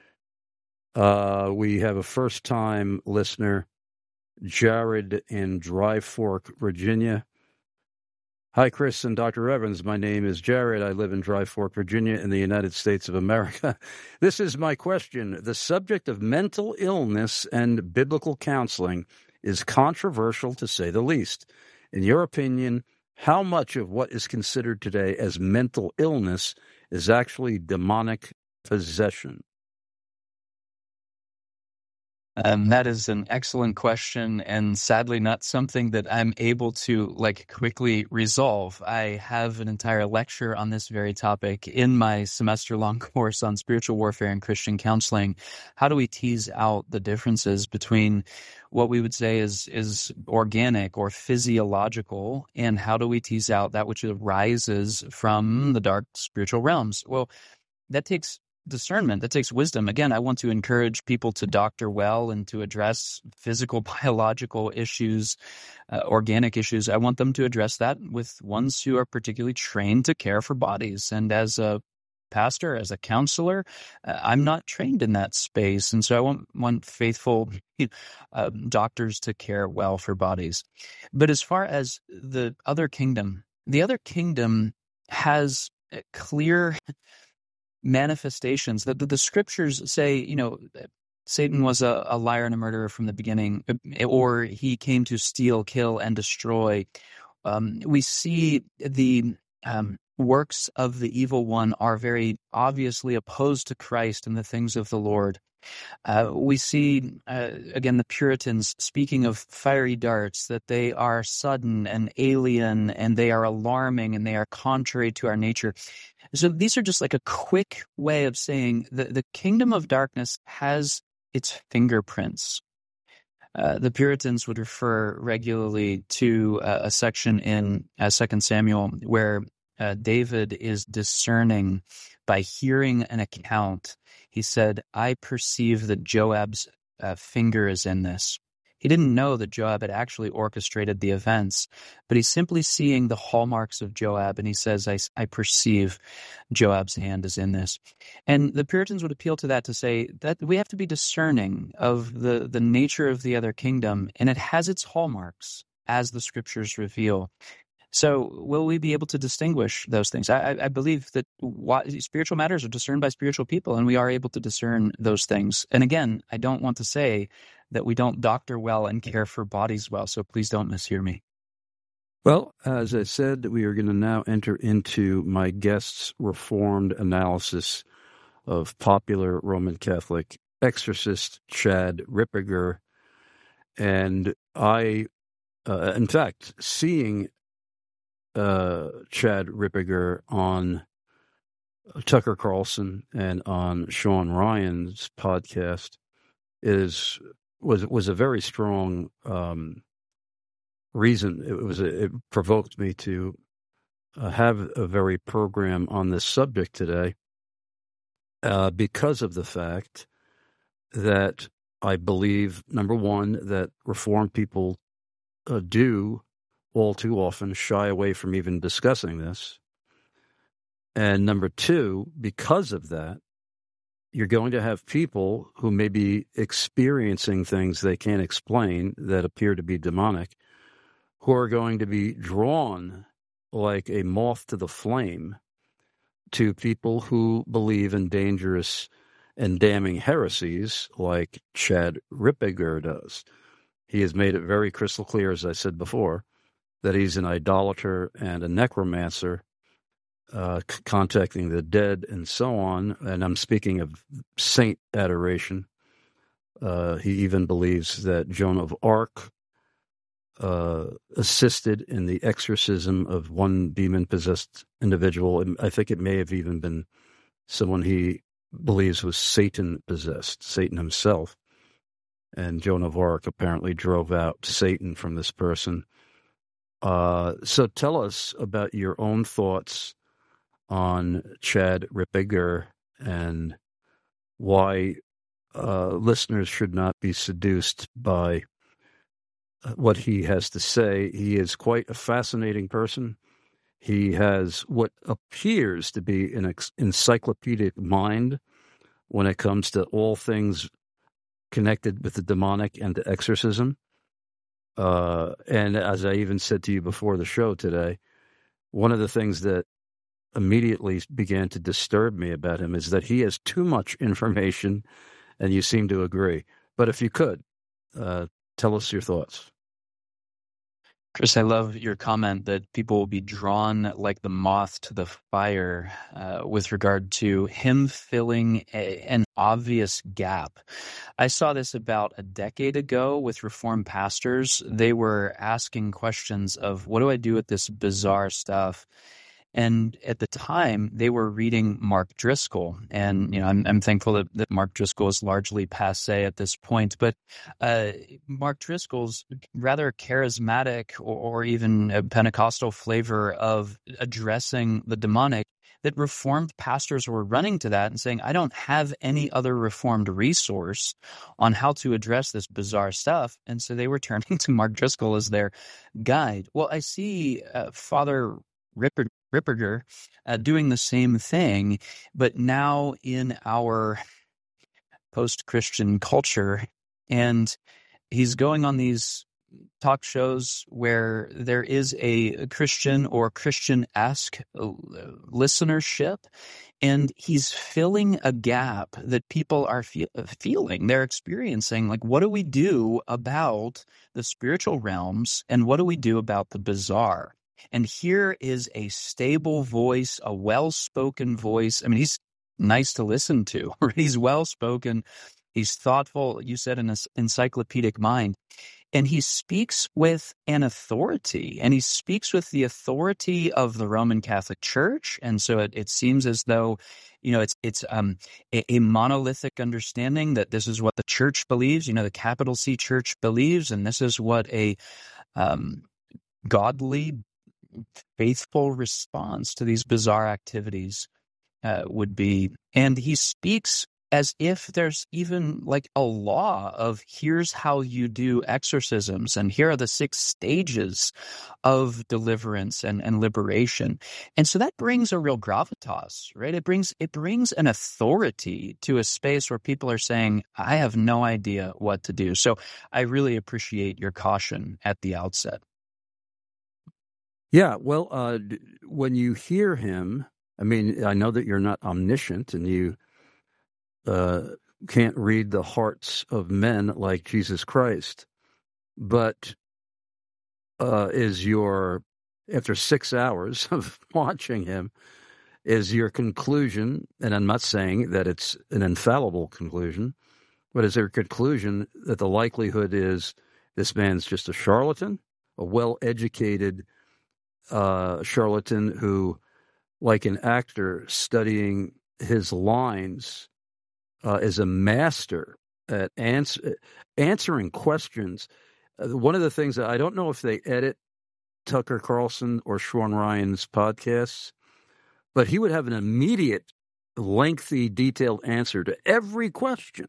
Uh, we have a first-time listener, Jared in Dry Fork, Virginia. Hi, Chris and Doctor Evans. My name is Jared. I live in Dry Fork, Virginia, in the United States of America. This is my question. The subject of mental illness and biblical counseling is controversial, to say the least. In your opinion, how much of what is considered today as mental illness is actually demonic possession? Um, that is an excellent question, and sadly not something that I'm able to like quickly resolve. I have an entire lecture on this very topic in my semester-long course on spiritual warfare and Christian counseling. How do we tease out the differences between what we would say is is organic or physiological, and how do we tease out that which arises from the dark spiritual realms? Well, that takes discernment. That takes wisdom. Again, I want to encourage people to doctor well and to address physical, biological issues, uh, organic issues. I want them to address that with ones who are particularly trained to care for bodies. And as a pastor, as a counselor, uh, I'm not trained in that space. And so I want, want faithful you know, uh, doctors to care well for bodies. But as far as the other kingdom, the other kingdom has clear manifestations that the, the scriptures say, you know, Satan was a, a liar and a murderer from the beginning, or he came to steal, kill, and destroy. Um, we see the um, works of the evil one are very obviously opposed to Christ and the things of the Lord. Uh, we see, uh, again, the Puritans speaking of fiery darts, that they are sudden and alien, and they are alarming, and they are contrary to our nature. So these are just like a quick way of saying that the kingdom of darkness has its fingerprints. Uh, the Puritans would refer regularly to uh, a section in uh, Second Samuel where uh, David is discerning by hearing an account. He said, I perceive that Joab's uh, finger is in this. He didn't know that Joab had actually orchestrated the events, but he's simply seeing the hallmarks of Joab, and he says, I, I perceive Joab's hand is in this. And the Puritans would appeal to that to say that we have to be discerning of the, the nature of the other kingdom, and it has its hallmarks, as the scriptures reveal. So will we be able to distinguish those things? I, I believe that what, spiritual matters are discerned by spiritual people, and we are able to discern those things. And again, I don't want to say that we don't doctor well and care for bodies well, so please don't mishear me. Well, as I said, we are going to now enter into my guest's Reformed analysis of popular Roman Catholic exorcist Chad Ripperger. And I, uh, in fact, seeing uh, Chad Ripperger on Tucker Carlson and on Sean Ryan's podcast is was was a very strong um, reason. It was a, it provoked me to uh, have a very program on this subject today uh, because of the fact that I believe, number one, that Reformed people uh, do all too often shy away from even discussing this. And number two, because of that, you're going to have people who may be experiencing things they can't explain that appear to be demonic, who are going to be drawn like a moth to the flame to people who believe in dangerous and damning heresies like Chad Ripperger does. He has made it very crystal clear, as I said before, that he's an idolater and a necromancer, uh, c- contacting the dead and so on. And I'm speaking of saint adoration. Uh, he even believes that Joan of Arc uh, assisted in the exorcism of one demon-possessed individual. And I think it may have even been someone he believes was Satan-possessed, Satan himself. And Joan of Arc apparently drove out Satan from this person. Uh, so tell us about your own thoughts on Chad Ripperger and why uh, listeners should not be seduced by what he has to say. He is quite a fascinating person. He has what appears to be an ex- encyclopedic mind when it comes to all things connected with the demonic and to exorcism. Uh, and as I even said to you before the show today, one of the things that immediately began to disturb me about him is that he has too much information, and you seem to agree. But if you could, uh, tell us your thoughts. Chris, I love your comment that people will be drawn like the moth to the fire uh, with regard to him filling a, an obvious gap. I saw this about a decade ago with Reformed pastors. They were asking questions of, what do I do with this bizarre stuff? And at the time, they were reading Mark Driscoll. And, you know, I'm, I'm thankful that, that Mark Driscoll is largely passé at this point. But uh, Mark Driscoll's rather charismatic or, or even a Pentecostal flavor of addressing the demonic, that Reformed pastors were running to that and saying, I don't have any other Reformed resource on how to address this bizarre stuff. And so they were turning to Mark Driscoll as their guide. Well, I see uh, Father Ripper, Ripperger uh, doing the same thing, but now in our post-Christian culture. And he's going on these talk shows where there is a Christian or Christian-esque listenership, and he's filling a gap that people are fe- feeling. They're experiencing, like, what do we do about the spiritual realms, and what do we do about the bizarre? And here is a stable voice, a well-spoken voice. I mean, he's nice to listen to. Right? He's well-spoken. He's thoughtful. You said an encyclopedic mind. And he speaks with an authority, and he speaks with the authority of the Roman Catholic Church. And so it, it seems as though, you know, it's it's um, a, a monolithic understanding that this is what the Church believes, you know, the capital C Church believes, and this is what a um, godly, faithful response to these bizarre activities uh, would be. And he speaks as if there's even like a law of, here's how you do exorcisms, and here are the six stages of deliverance and, and liberation. And so that brings a real gravitas, right? It brings it brings an authority to a space where people are saying, I have no idea what to do. So I really appreciate your caution at the outset. Yeah, well, uh, when you hear him, I mean, I know that you're not omniscient and you Uh, can't read the hearts of men like Jesus Christ, but uh, is your after six hours of watching him, is your conclusion, and I'm not saying that it's an infallible conclusion, but is there a conclusion that the likelihood is this man's just a charlatan, a well-educated uh, charlatan who, like an actor studying his lines, uh, is a master at answer, answering questions? Uh, one of the things that I don't know if they edit Tucker Carlson or Sean Ryan's podcasts, but he would have an immediate, lengthy, detailed answer to every question.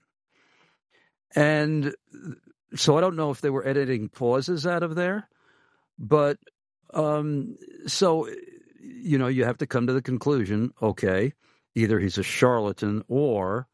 And so I don't know if they were editing pauses out of there, but um, so, you know, you have to come to the conclusion, okay, either he's a charlatan or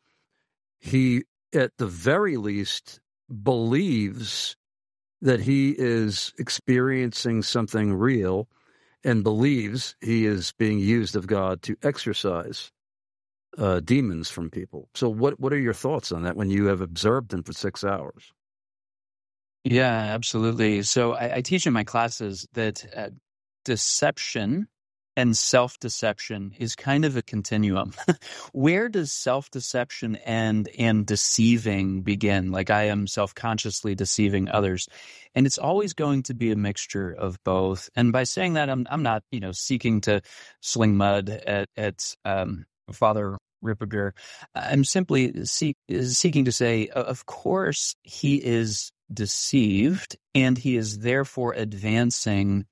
he, at the very least, believes that he is experiencing something real and believes he is being used of God to exorcise uh, demons from people. So what, what are your thoughts on that when you have observed him for six hours? Yeah, absolutely. So I, I teach in my classes that uh, deception and self-deception is kind of a continuum. Where does self-deception end and deceiving begin? Like, I am self-consciously deceiving others. And it's always going to be a mixture of both. And by saying that, I'm I'm not, you know, seeking to sling mud at, at um, Father Ripperger. I'm simply seek, seeking to say, of course, he is deceived, and he is therefore advancing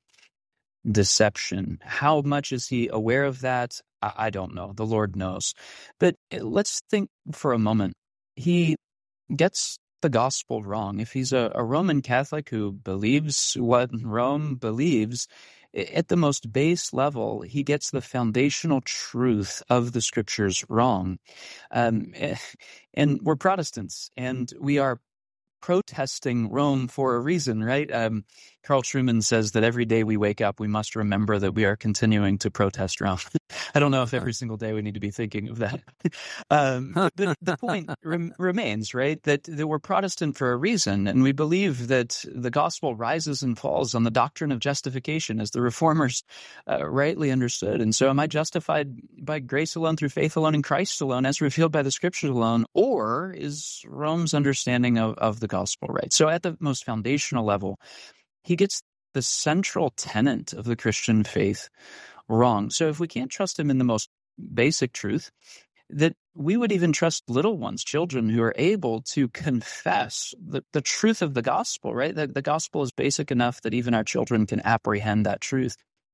deception. How much is he aware of that? I, I don't know. The Lord knows. But let's think for a moment. He gets the gospel wrong. If he's a, a Roman Catholic who believes what Rome believes, at the most base level, he gets the foundational truth of the scriptures wrong. Um, and we're Protestants, and we are protesting Rome for a reason, right? Um, Carl Trueman says that every day we wake up, we must remember that we are continuing to protest Rome. I don't know if every single day we need to be thinking of that. um, but the point rem- remains, right, that, that we're Protestant for a reason, and we believe that the gospel rises and falls on the doctrine of justification, as the Reformers uh, rightly understood. And so am I justified by grace alone, through faith alone, in Christ alone, as revealed by the scriptures alone, or is Rome's understanding of, of the gospel right? So at the most foundational level, he gets the central tenet of the Christian faith wrong. So if we can't trust him in the most basic truth, that we would even trust little ones, children who are able to confess the, the truth of the gospel, right? The, the gospel is basic enough that even our children can apprehend that truth.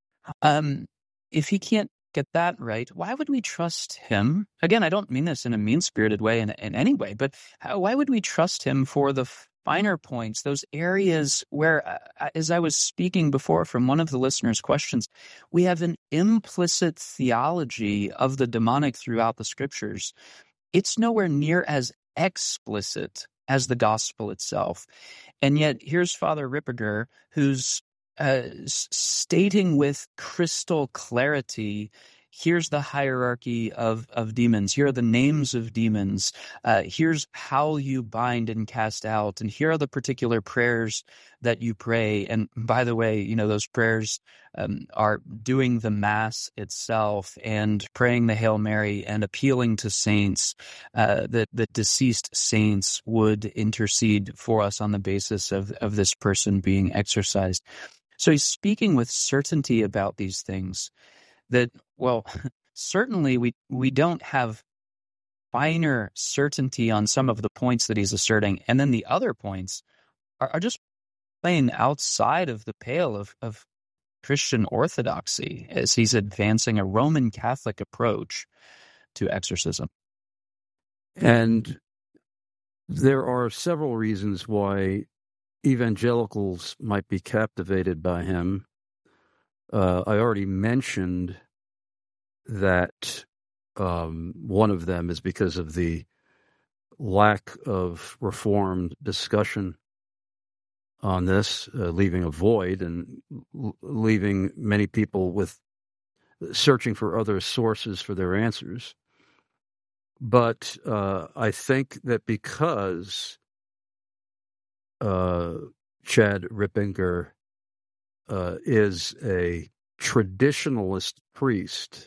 Um, if he can't get that right, why would we trust him? Again, I don't mean this in a mean-spirited way in, in any way, but how, why would we trust him for the finer points, those areas where, uh, as I was speaking before from one of the listeners' questions, we have an implicit theology of the demonic throughout the scriptures. It's nowhere near as explicit as the gospel itself. And yet, here's Father Ripperger, who's uh, stating with crystal clarity, here's the hierarchy of, of demons. Here are the names of demons. Uh, here's how you bind and cast out. And here are the particular prayers that you pray. And by the way, you know, those prayers um, are doing the Mass itself and praying the Hail Mary and appealing to saints, uh, that the deceased saints would intercede for us on the basis of, of this person being exorcised. So he's speaking with certainty about these things. That, well, certainly we, we don't have finer certainty on some of the points that he's asserting, and then the other points are, are just plain outside of the pale of, of Christian orthodoxy, as he's advancing a Roman Catholic approach to exorcism. And there are several reasons why evangelicals might be captivated by him. Uh, I already mentioned that um, one of them is because of the lack of Reformed discussion on this, uh, leaving a void and l- leaving many people with searching for other sources for their answers. But uh, I think that because uh, Chad Ripperger uh, is a traditionalist priest.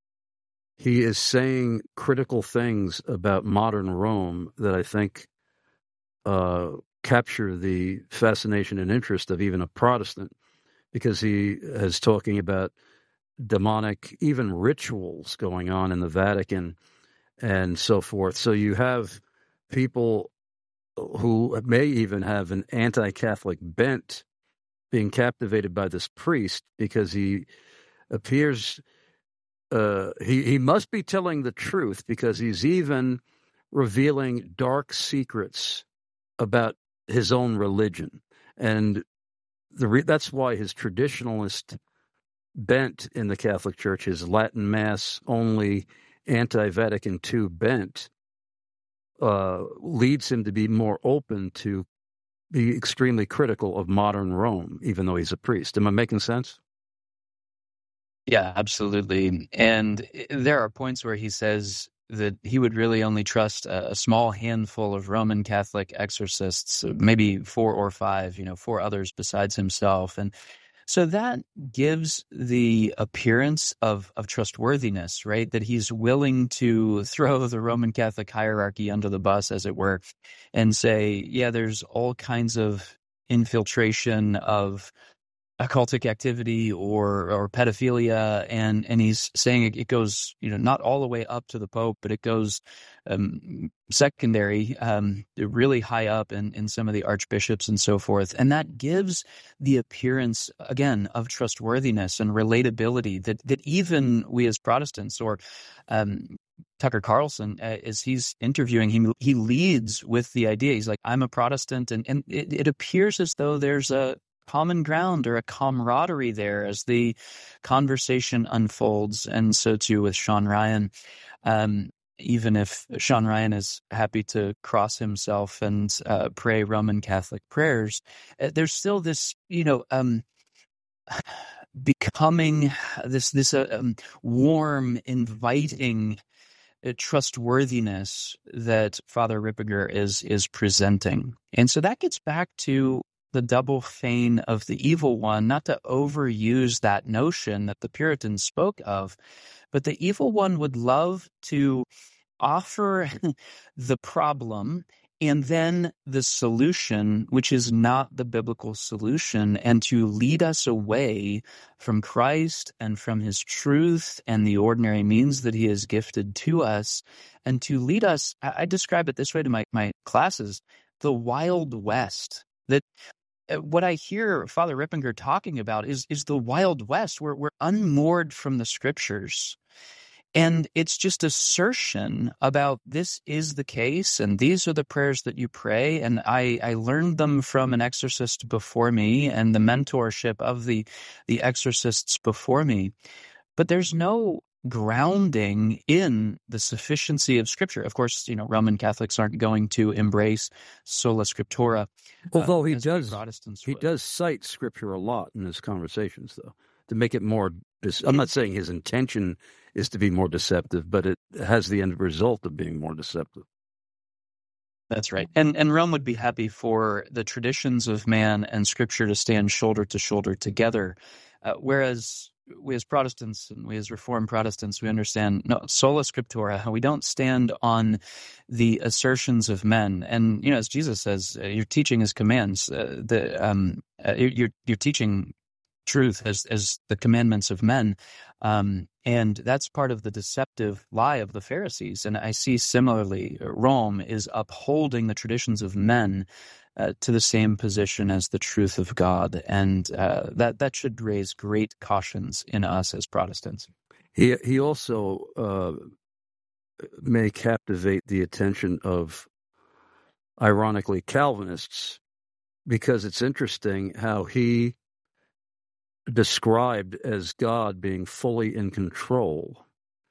He is saying critical things about modern Rome that I think uh, capture the fascination and interest of even a Protestant, because he is talking about demonic, even rituals going on in the Vatican and so forth. So you have people who may even have an anti-Catholic bent being captivated by this priest because he appears, uh, he, he must be telling the truth, because he's even revealing dark secrets about his own religion. And the re- that's why his traditionalist bent in the Catholic Church, his Latin Mass only anti-Vatican two bent, uh, leads him to be more open to be extremely critical of modern Rome, even though he's a priest. Am I making sense? Yeah, absolutely. And there are points where he says that he would really only trust a, a small handful of Roman Catholic exorcists, maybe four or five, you know, four others besides himself. And so that gives the appearance of, of trustworthiness, right? That he's willing to throw the Roman Catholic hierarchy under the bus, as it were, and say, yeah, there's all kinds of infiltration of occultic activity or or pedophilia, and and he's saying it, it goes, you know, not all the way up to the Pope, but it goes um, secondary, um, really high up in, in some of the archbishops and so forth, and that gives the appearance again of trustworthiness and relatability that that even we as Protestants, or um, Tucker Carlson, uh, as he's interviewing him, he leads with the idea. He's like, I'm a Protestant, and and it, it appears as though there's a common ground or a camaraderie there as the conversation unfolds. And so too with Sean Ryan. Um, even if Sean Ryan is happy to cross himself and uh, pray Roman Catholic prayers, uh, there's still this, you know, um, becoming this this uh, um, warm, inviting uh, trustworthiness that Father Ripperger is is presenting. And so that gets back to the double fane of the evil one, not to overuse that notion that the Puritans spoke of, but the evil one would love to offer the problem and then the solution, which is not the biblical solution, and to lead us away from Christ and from his truth and the ordinary means that he has gifted to us, and to lead us, I describe it this way to my, my classes, the Wild West. That what I hear Father Ripperger talking about is is the Wild West, where we're unmoored from the scriptures. And it's just assertion about this is the case, and these are the prayers that you pray. And I, I learned them from an exorcist before me and the mentorship of the, the exorcists before me. But there's no grounding in the sufficiency of Scripture. Of course, you know, Roman Catholics aren't going to embrace sola scriptura. Although uh, he does, Protestants he would. does cite Scripture a lot in his conversations, though, to make it more. I'm not saying his intention is to be more deceptive, but it has the end result of being more deceptive. That's right. And and Rome would be happy for the traditions of man and Scripture to stand shoulder to shoulder together, uh, whereas we as Protestants and we as Reformed Protestants, we understand, no, sola scriptura. We don't stand on the assertions of men. And, you know, as Jesus says, uh, you're teaching his commands. Uh, the um, uh, you're you're teaching truth as as the commandments of men. Um, and that's part of the deceptive lie of the Pharisees. And I see similarly, Rome is upholding the traditions of men Uh, to the same position as the truth of God, and uh, that that should raise great cautions in us as Protestants. He he also uh, may captivate the attention of, ironically, Calvinists, because it's interesting how he described as God being fully in control,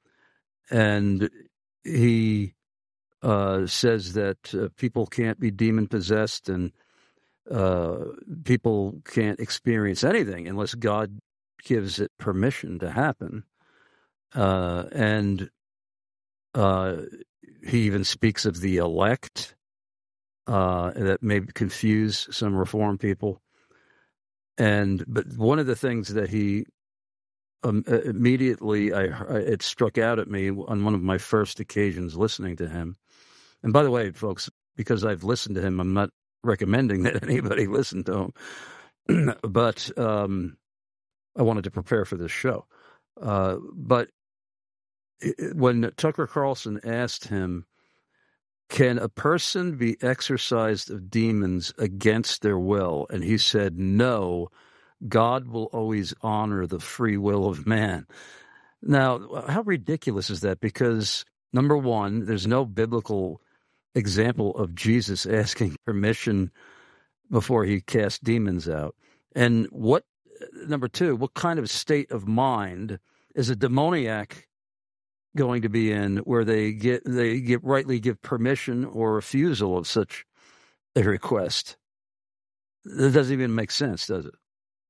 and he Uh, says that uh, people can't be demon-possessed and uh, people can't experience anything unless God gives it permission to happen. Uh, and uh, he even speaks of the elect, uh, that may confuse some Reformed people. And but one of the things that he um, immediately, I, I it struck out at me on one of my first occasions listening to him. And by the way, folks, because I've listened to him, I'm not recommending that anybody listen to him. But um, I wanted to prepare for this show. Uh, but it, when Tucker Carlson asked him, can a person be exorcised of demons against their will? And he said, no, God will always honor the free will of man. Now, how ridiculous is that? Because, number one, there's no biblical example of Jesus asking permission before he cast demons out. And what, number two, what kind of state of mind is a demoniac going to be in where they get they get rightly give permission or refusal of such a request? That doesn't even make sense, does it?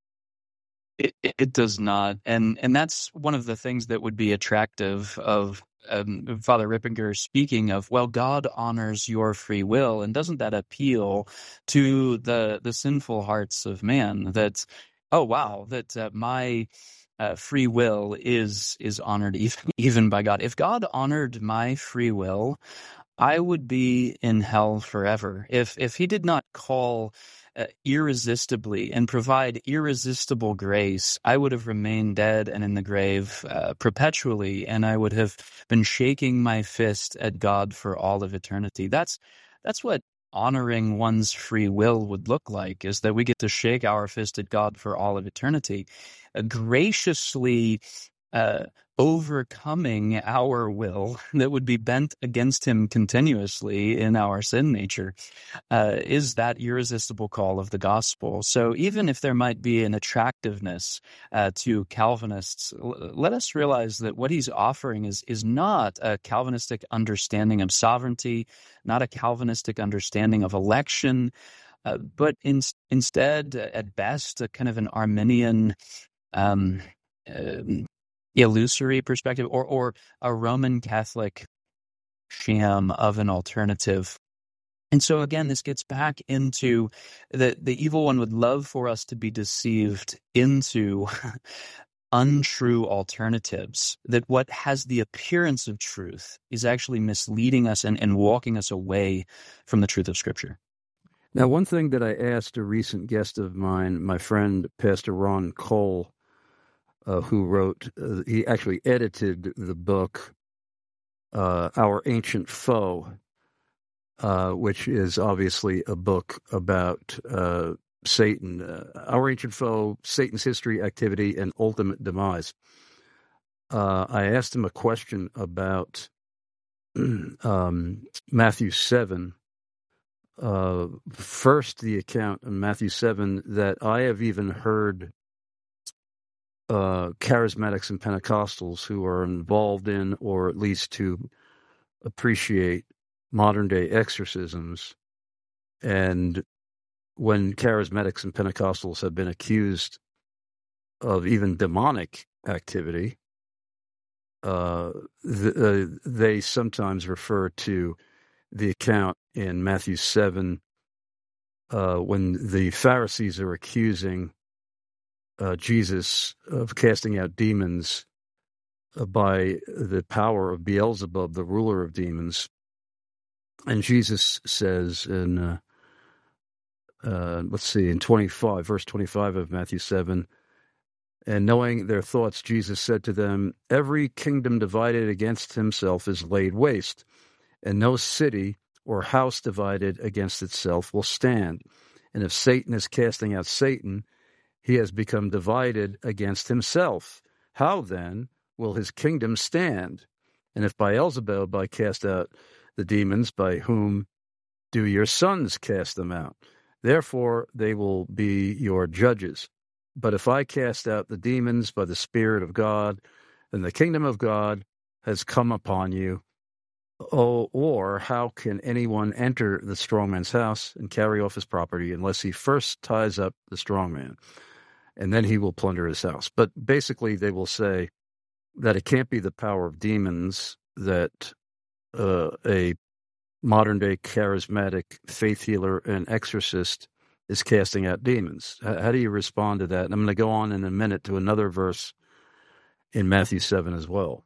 It, it does not, and and that's one of the things that would be attractive of um, Father Rippinger speaking of. Well, God honors your free will, and doesn't that appeal to the the sinful hearts of man? That oh wow, that uh, my Uh, free will is is honored even, even by God. If God honored my free will, I would be in hell forever. If if he did not call uh, irresistibly and provide irresistible grace, I would have remained dead and in the grave uh, perpetually, and I would have been shaking my fist at God for all of eternity. That's that's what honoring one's free will would look like, is that we get to shake our fist at God for all of eternity. Uh, graciously uh, overcoming our will that would be bent against him continuously in our sin nature uh, is that irresistible call of the gospel. So even if there might be an attractiveness uh, to Calvinists, l- let us realize that what he's offering is is not a Calvinistic understanding of sovereignty, not a Calvinistic understanding of election, uh, but in, instead, at best, a kind of an Arminian um, uh, illusory perspective, or or a Roman Catholic sham of an alternative. And so again, this gets back into the the evil one would love for us to be deceived into untrue alternatives, that what has the appearance of truth is actually misleading us and, and walking us away from the truth of Scripture. Now, one thing that I asked a recent guest of mine, my friend Pastor Ron Cole, Uh, who wrote, uh, he actually edited the book, uh, Our Ancient Foe, uh, which is obviously a book about uh, Satan. Uh, Our Ancient Foe, Satan's History, Activity, and Ultimate Demise. Uh, I asked him a question about um, Matthew seven. Uh, first, the account in Matthew seven that I have even heard Uh, charismatics and Pentecostals who are involved in, or at least to appreciate, modern-day exorcisms. And when charismatics and Pentecostals have been accused of even demonic activity, uh, th- uh, they sometimes refer to the account in Matthew seven uh, when the Pharisees are accusing Uh, Jesus of casting out demons uh, by the power of Beelzebub, the ruler of demons. And Jesus says in, uh, uh, let's see, in twenty-five, verse twenty-five of Matthew seven, and knowing their thoughts, Jesus said to them, every kingdom divided against himself is laid waste, and no city or house divided against itself will stand. And if Satan is casting out Satan, he has become divided against himself. How then will his kingdom stand? And if Beelzebub I cast out the demons, by whom do your sons cast them out? Therefore they will be your judges. But if I cast out the demons by the Spirit of God, then the kingdom of God has come upon you. Oh, or how can anyone enter the strong man's house and carry off his property unless he first ties up the strong man? And then he will plunder his house. But basically, they will say that it can't be the power of demons that uh, a modern-day charismatic faith healer and exorcist is casting out demons. How do you respond to that? And I'm going to go on in a minute to another verse in Matthew seven as well.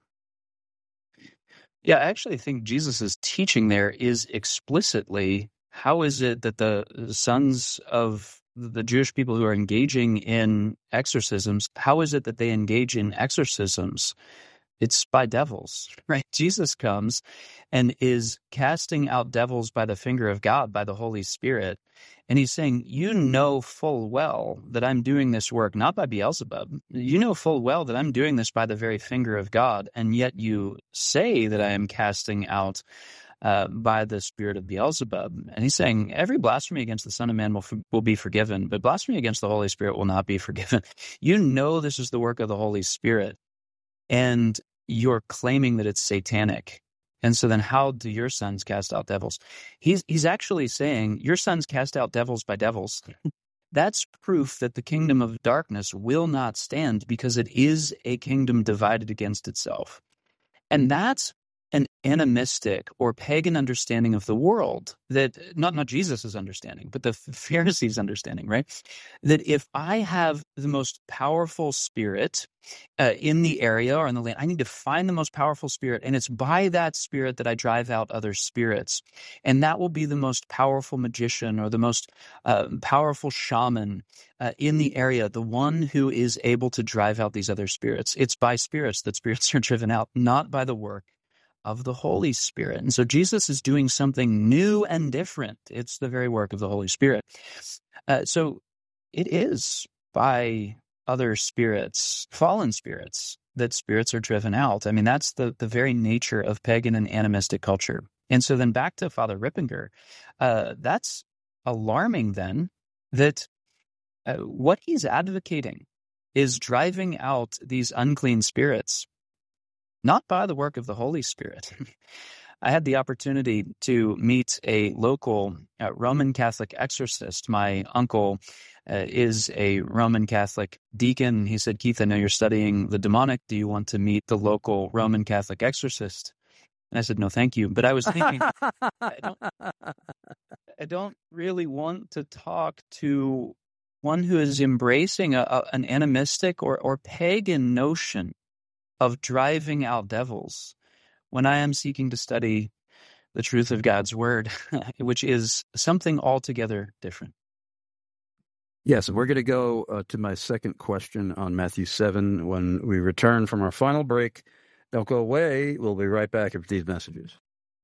Yeah, I actually think Jesus' teaching there is explicitly, how is it that the sons of the Jewish people who are engaging in exorcisms, how is it that they engage in exorcisms? It's by devils, right? Jesus comes and is casting out devils by the finger of God, by the Holy Spirit. And he's saying, you know full well that I'm doing this work, not by Beelzebub. You know full well that I'm doing this by the very finger of God. And yet you say that I am casting out uh, by the spirit of Beelzebub. And he's saying, every blasphemy against the Son of Man will, will be forgiven, but blasphemy against the Holy Spirit will not be forgiven. You know this is the work of the Holy Spirit. And you're claiming that it's satanic. And so then how do your sons cast out devils? He's he's actually saying your sons cast out devils by devils. That's proof that the kingdom of darkness will not stand, because it is a kingdom divided against itself. And that's an animistic or pagan understanding of the world, that not not Jesus's understanding, but the Pharisees' understanding, right? That if I have the most powerful spirit uh, in the area or in the land, I need to find the most powerful spirit, and it's by that spirit that I drive out other spirits. And that will be the most powerful magician or the most uh, powerful shaman uh, in the area, the one who is able to drive out these other spirits. It's by spirits that spirits are driven out, not by the work of the Holy Spirit. And so Jesus is doing something new and different. It's the very work of the Holy Spirit. Uh, so it is by other spirits, fallen spirits, that spirits are driven out. I mean, that's the, the very nature of pagan and animistic culture. And so then back to Father Rippinger, uh, that's alarming then, that uh, what he's advocating is driving out these unclean spirits, not by the work of the Holy Spirit. I had the opportunity to meet a local uh, Roman Catholic exorcist. My uncle uh, is a Roman Catholic deacon. He said, Keith, I know you're studying the demonic. Do you want to meet the local Roman Catholic exorcist? And I said, no, thank you. But I was thinking, I don't, I don't really want to talk to one who is embracing a, a, an animistic or, or pagan notion of driving out devils, when I am seeking to study the truth of God's word, which is something altogether different. Yes, we're going to go uh, to my second question on Matthew seven when we return from our final break. Don't go away. We'll be right back after these messages.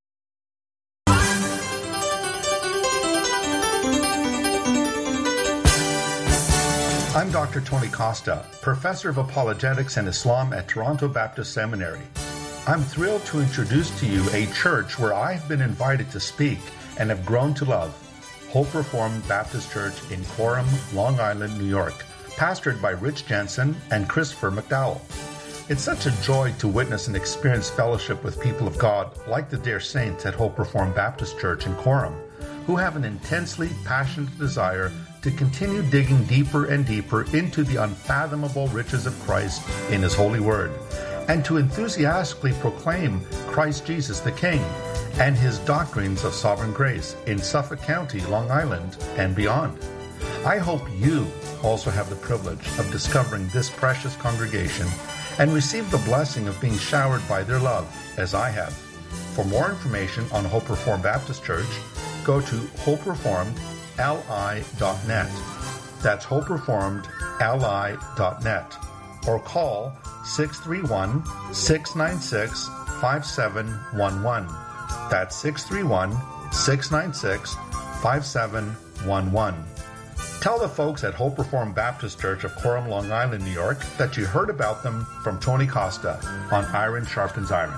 I'm Doctor Tony Costa, Professor of Apologetics and Islam at Toronto Baptist Seminary. I'm thrilled to introduce to you a church where I've been invited to speak and have grown to love, Hope Reformed Baptist Church in Coram, Long Island, New York, pastored by Rich Jensen and Christopher McDowell. It's such a joy to witness and experience fellowship with people of God like the dear saints at Hope Reformed Baptist Church in Coram, who have an intensely passionate desire to continue digging deeper and deeper into the unfathomable riches of Christ in His holy word, and to enthusiastically proclaim Christ Jesus the King and His doctrines of sovereign grace in Suffolk County, Long Island, and beyond. I hope you also have the privilege of discovering this precious congregation and receive the blessing of being showered by their love, as I have. For more information on Hope Reformed Baptist Church, go to hope reformed l i dot net. That's hope reformed l i dot net. Or call six three one, six nine six, five seven one one. That's six three one, six nine six, five seven one one. Tell the folks at Hope Reformed Baptist Church of Coram, Long Island, New York, that you heard about them from Tony Costa on Iron Sharpens Iron.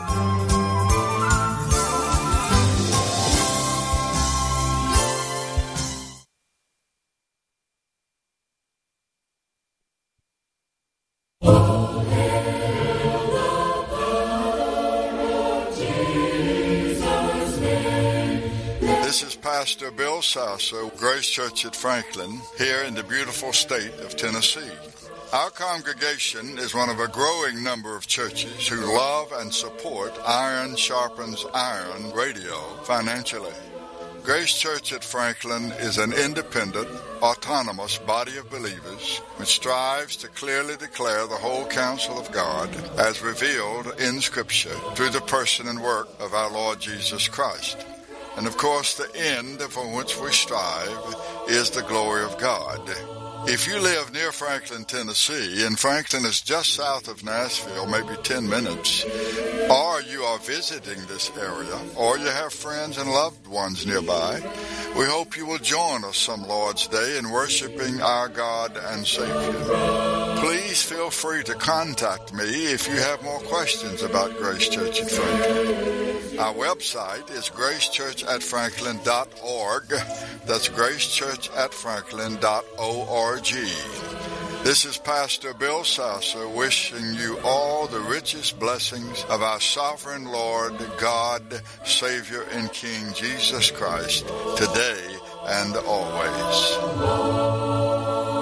Pastor Bill Sasser, Grace Church at Franklin, here in the beautiful state of Tennessee. Our congregation is one of a growing number of churches who love and support Iron Sharpens Iron radio financially. Grace Church at Franklin is an independent, autonomous body of believers which strives to clearly declare the whole counsel of God as revealed in Scripture through the person and work of our Lord Jesus Christ. And of course, the end for which we strive is the glory of God. If you live near Franklin, Tennessee, and Franklin is just south of Nashville, maybe ten minutes, or you are visiting this area, or you have friends and loved ones nearby, we hope you will join us some Lord's Day in worshiping our God and Savior. Please feel free to contact me if you have more questions about Grace Church at Franklin. Our website is grace church at franklin dot org. That's grace church at franklin dot org. This is Pastor Bill Sasser wishing you all the richest blessings of our sovereign Lord, God, Savior, and King Jesus Christ, today and always.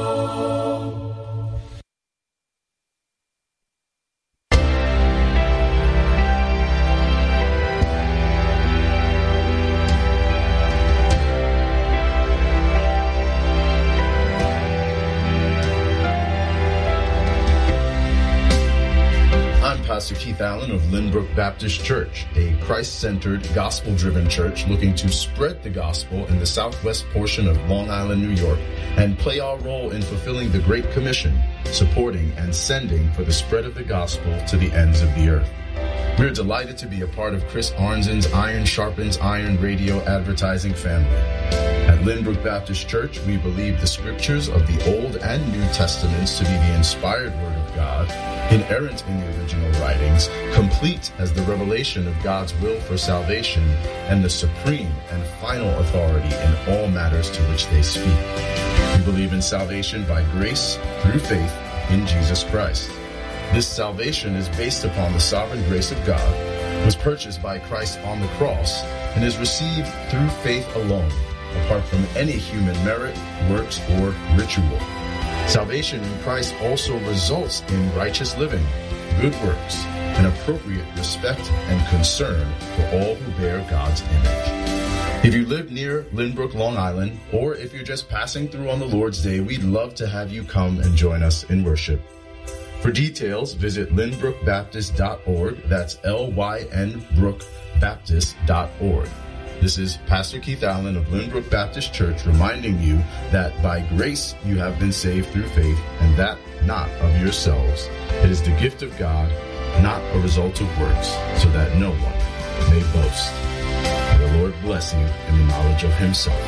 Pastor Keith Allen of Lynbrook Baptist Church, a Christ-centered, gospel-driven church looking to spread the gospel in the southwest portion of Long Island, New York, and play our role in fulfilling the Great Commission, supporting and sending for the spread of the gospel to the ends of the earth. We're delighted to be a part of Chris Arnzen's Iron Sharpens Iron radio advertising family. At Lynbrook Baptist Church, we believe the scriptures of the Old and New Testaments to be the inspired Word of God, inerrant in the original writings, complete as the revelation of God's will for salvation, and the supreme and final authority in all matters to which they speak. We believe in salvation by grace through faith in Jesus Christ. This salvation is based upon the sovereign grace of God, was purchased by Christ on the cross, and is received through faith alone, apart from any human merit, works, or ritual. Salvation in Christ also results in righteous living, good works, and appropriate respect and concern for all who bear God's image. If you live near Lynbrook, Long Island, or if you're just passing through on the Lord's Day, we'd love to have you come and join us in worship. For details, visit lynbrook baptist dot org. That's L Y N brook baptist dot org. This is Pastor Keith Allen of Lynbrook Baptist Church reminding you that by grace you have been saved through faith, and that not of yourselves. It is the gift of God, not a result of works, so that no one may boast. May the Lord bless you in the knowledge of Himself.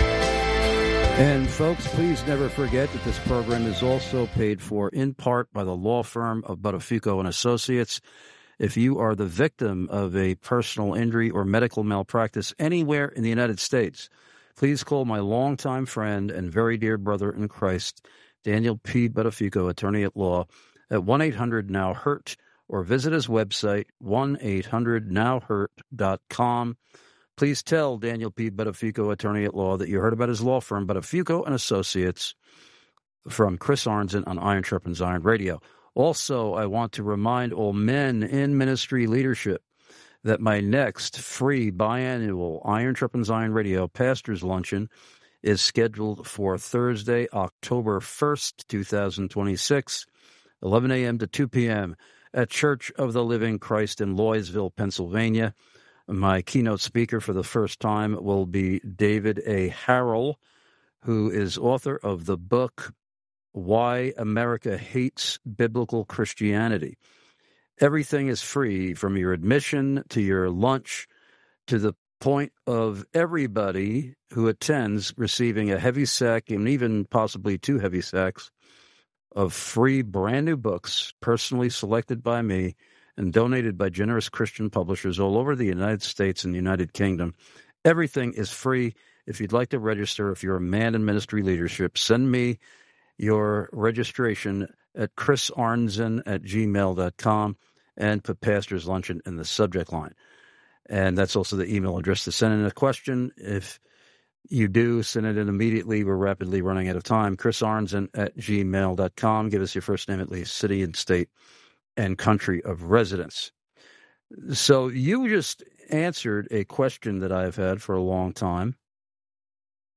And folks, please never forget that this program is also paid for in part by the law firm of Buttafuoco and Associates. If you are the victim of a personal injury or medical malpractice anywhere in the United States, please call my longtime friend and very dear brother in Christ, Daniel P. Buttafuoco, attorney at law, at one eight hundred now hurt, or visit his website, one eight hundred now hurt dot com. Please tell Daniel P. Buttafuoco, attorney at law, that you heard about his law firm, Buttafuoco and Associates, from Chris Arnzen on Iron Sharpens Iron Radio. Also, I want to remind all men in ministry leadership that my next free biannual Iron Sharpens Iron Radio Pastors Luncheon is scheduled for Thursday, October first, twenty twenty-six, eleven a.m. to two p.m. at Church of the Living Christ in Loysville, Pennsylvania. My keynote speaker for the first time will be David A. Harrell, who is author of the book Why America Hates Biblical Christianity. Everything is free, from your admission to your lunch, to the point of everybody who attends receiving a heavy sack, and even possibly two heavy sacks, of free brand new books personally selected by me and donated by generous Christian publishers all over the United States and the United Kingdom. Everything is free. If you'd like to register, if you're a man in ministry leadership, send me your registration at chrisarnzen at gmail dot com and put Pastor's Luncheon in the subject line. And that's also the email address to send in a question. If you do, send it in immediately. We're rapidly running out of time. chrisarnzen at gmail dot com. Give us your first name, at least, city and state and country of residence. So you just answered a question that I've had for a long time.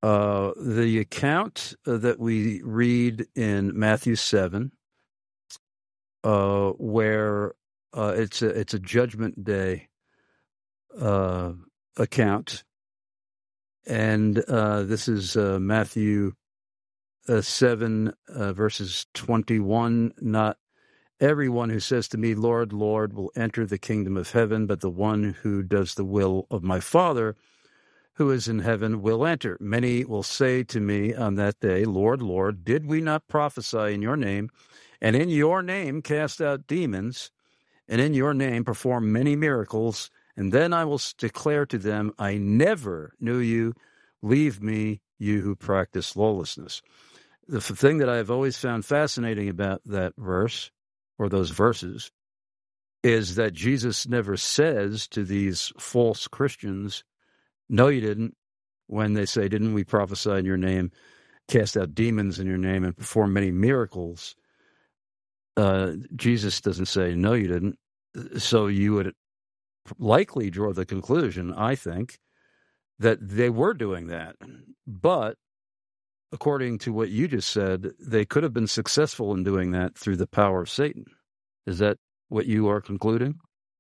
Uh, the account uh, that we read in Matthew seven, uh, where uh, it's a it's a judgment day uh, account, and uh, this is uh, Matthew uh, seven uh, verses twenty-one. Not everyone who says to me, "Lord, Lord," will enter the kingdom of heaven, but the one who does the will of my Father who is in heaven will enter. Many will say to me on that day, Lord, Lord, did we not prophesy in your name, and in your name cast out demons, and in your name perform many miracles? And then I will declare to them, I never knew you. Leave me, you who practice lawlessness. The f- thing that I've always found fascinating about that verse, or those verses, is that Jesus never says to these false Christians, no, you didn't, when they say, didn't we prophesy in your name, cast out demons in your name, and perform many miracles? Uh, Jesus doesn't say, no, you didn't. So you would likely draw the conclusion, I think, that they were doing that. But according to what you just said, they could have been successful in doing that through the power of Satan. Is that what you are concluding?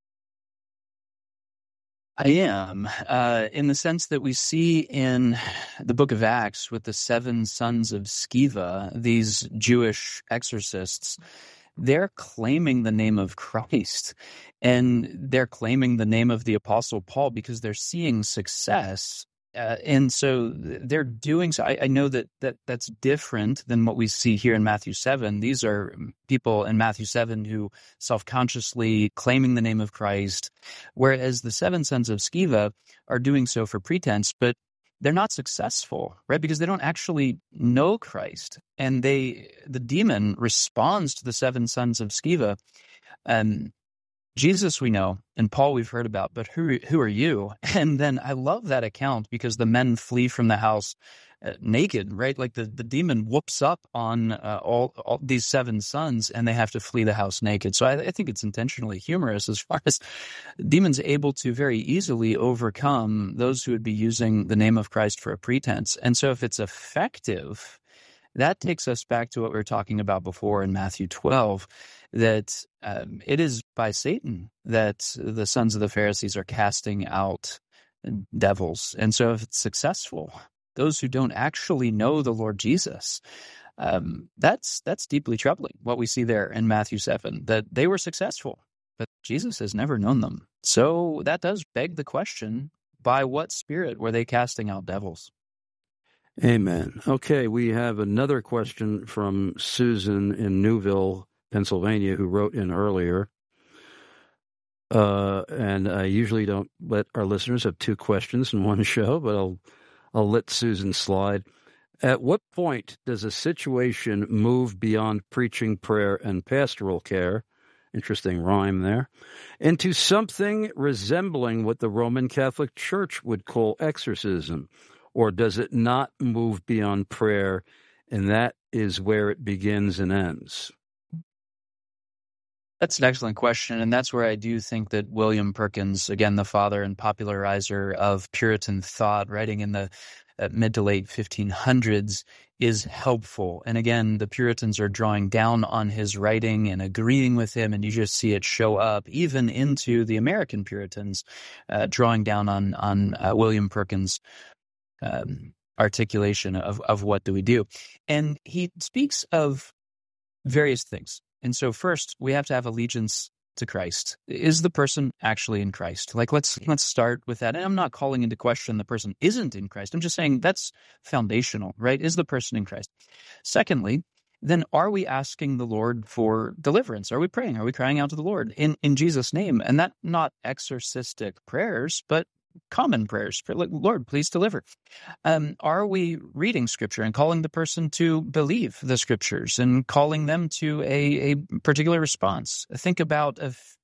I am, uh, in the sense that we see in the book of Acts with the seven sons of Sceva, these Jewish exorcists, they're claiming the name of Christ, and they're claiming the name of the Apostle Paul because they're seeing success. Uh, and so they're doing so. I, I know that, that that's different than what we see here in Matthew seven. These are people in Matthew seven who self-consciously claiming the name of Christ, whereas the seven sons of Sceva are doing so for pretense, but they're not successful, right? Because they don't actually know Christ. And they, the demon responds to the seven sons of Sceva. Um, Jesus we know, and Paul we've heard about, but who who are you? And then I love that account because the men flee from the house uh, naked, right? Like the, the demon whoops up on uh, all, all these seven sons, and they have to flee the house naked. So I, I think it's intentionally humorous as far as demons able to very easily overcome those who would be using the name of Christ for a pretense. And so if it's effective, that takes us back to what we were talking about before in Matthew twelve, that um, it is by Satan that the sons of the Pharisees are casting out devils. And so if it's successful, those who don't actually know the Lord Jesus, um, that's that's deeply troubling, what we see there in Matthew seven, that they were successful, but Jesus has never known them. So that does beg the question, by what spirit were they casting out devils? Amen. Okay, we have another question from Susan in Newville, Pennsylvania, who wrote in earlier. Uh, and I usually don't let our listeners have two questions in one show, but I'll I'll let Susan slide. At what point does a situation move beyond preaching, prayer, and pastoral care, interesting rhyme there, into something resembling what the Roman Catholic Church would call exorcism? Or does it not move beyond prayer, and that is where it begins and ends? That's an excellent question, and that's where I do think that William Perkins, again, the father and popularizer of Puritan thought, writing in the uh, mid to late fifteen hundreds, is helpful. And again, the Puritans are drawing down on his writing and agreeing with him, and you just see it show up even into the American Puritans, uh, drawing down on, on uh, William Perkins' Um, articulation of, of what do we do. And he speaks of various things. And so first, we have to have allegiance to Christ. Is the person actually in Christ? Like, let's let's start with that. And I'm not calling into question the person isn't in Christ. I'm just saying that's foundational, right? Is the person in Christ? Secondly, then are we asking the Lord for deliverance? Are we praying? Are we crying out to the Lord in, in Jesus' name? And that not exorcistic prayers, but common prayers. Lord, please deliver. Um, are we reading Scripture and calling the person to believe the Scriptures and calling them to a, a particular response? Think about if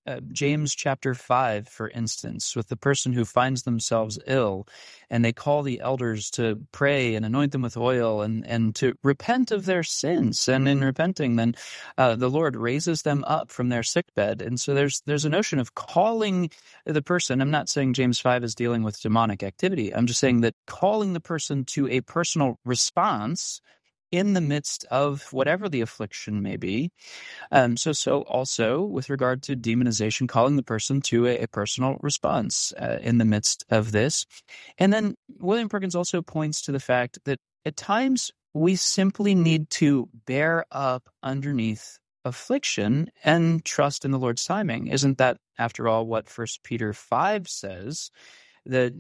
uh, James chapter five, for instance, with the person who finds themselves ill, and they call the elders to pray and anoint them with oil and, and to repent of their sins. And in repenting, then uh, the Lord raises them up from their sickbed. And so there's there's a notion of calling the person. I'm not saying James five is dealing with demonic activity. I'm just saying that calling the person to a personal response in the midst of whatever the affliction may be. Um, so, so also with regard to demonization, calling the person to a, a personal response uh, in the midst of this. And then William Perkins also points to the fact that at times we simply need to bear up underneath affliction and trust in the Lord's timing. Isn't that, after all, what First Peter five says? That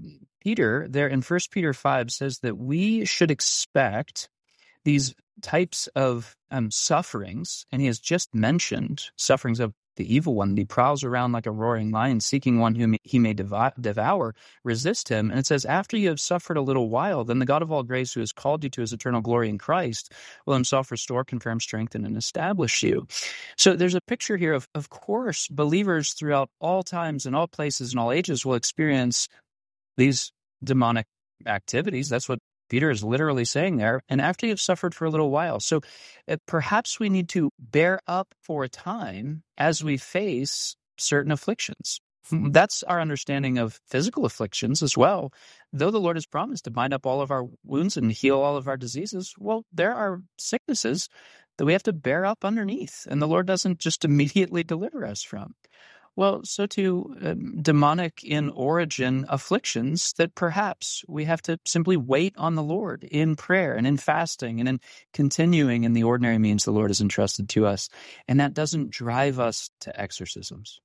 Peter, there in First Peter five, says that we should expect these types of um, sufferings, and he has just mentioned sufferings of the evil one. He prowls around like a roaring lion, seeking one whom he may devour, devour, resist him. And it says, after you have suffered a little while, then the God of all grace, who has called you to his eternal glory in Christ, will himself restore, confirm, strengthen, and establish you. So there's a picture here of, of course, believers throughout all times and all places and all ages will experience these demonic activities. That's what Peter is literally saying there, and after you've suffered for a little while. So uh, perhaps we need to bear up for a time as we face certain afflictions. That's our understanding of physical afflictions as well. Though the Lord has promised to bind up all of our wounds and heal all of our diseases, well, there are sicknesses that we have to bear up underneath, and the Lord doesn't just immediately deliver us from. Well, so too, um, demonic in origin afflictions that perhaps we have to simply wait on the Lord in prayer and in fasting and in continuing in the ordinary means the Lord has entrusted to us. And that doesn't drive us to exorcisms.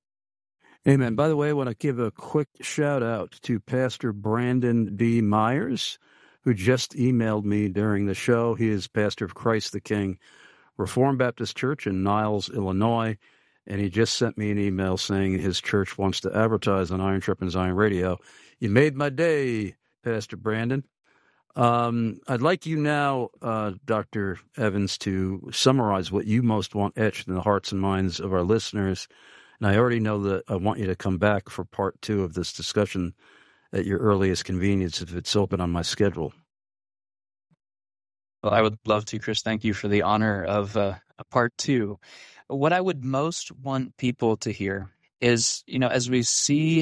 Amen. By the way, I want to give a quick shout out to Pastor Brandon B. Myers, who just emailed me during the show. He is pastor of Christ the King Reformed Baptist Church in Niles, Illinois. And he just sent me an email saying his church wants to advertise on Iron Sharpens Iron Radio. You made my day, Pastor Brandon. Um, I'd like you now, uh, Doctor Evans, to summarize what you most want etched in the hearts and minds of our listeners. And I already know that I want you to come back for part two of this discussion at your earliest convenience if it's open on my schedule. Well, I would love to, Chris. Thank you for the honor of uh, a part two. What I would most want people to hear is, you know, as we see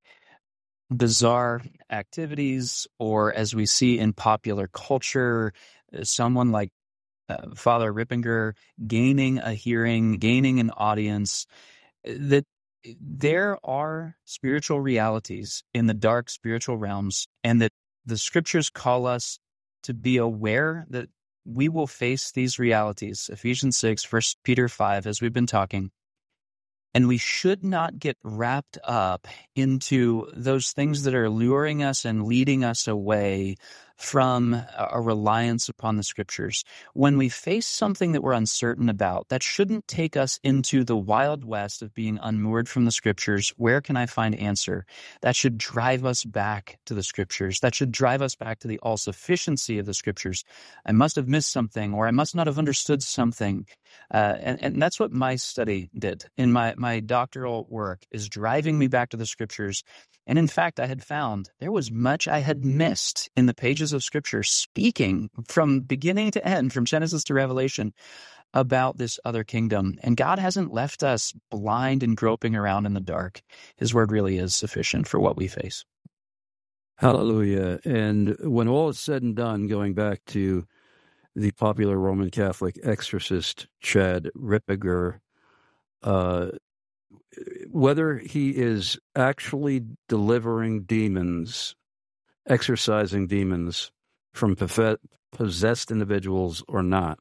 bizarre activities or as we see in popular culture, someone like uh, Father Rippinger gaining a hearing, gaining an audience, that there are spiritual realities in the dark spiritual realms, and that the scriptures call us to be aware that we will face these realities, Ephesians six, First Peter five, as we've been talking, and we should not get wrapped up into those things that are luring us and leading us away from a reliance upon the scriptures. When we face something that we're uncertain about, that shouldn't take us into the wild west of being unmoored from the scriptures. Where can I find answer? That should drive us back to the scriptures. That should drive us back to the all-sufficiency of the scriptures. I must have missed something, or I must not have understood something. Uh, and, and that's what my study did in my, my doctoral work, is driving me back to the scriptures. And in fact, I had found there was much I had missed in the pages of Scripture, speaking from beginning to end, from Genesis to Revelation, about this other kingdom. And God hasn't left us blind and groping around in the dark. His word really is sufficient for what we face. Hallelujah. And when all is said and done, going back to the popular Roman Catholic exorcist Chad Rippinger, uh, whether he is actually delivering demons, exorcising demons from possessed individuals or not,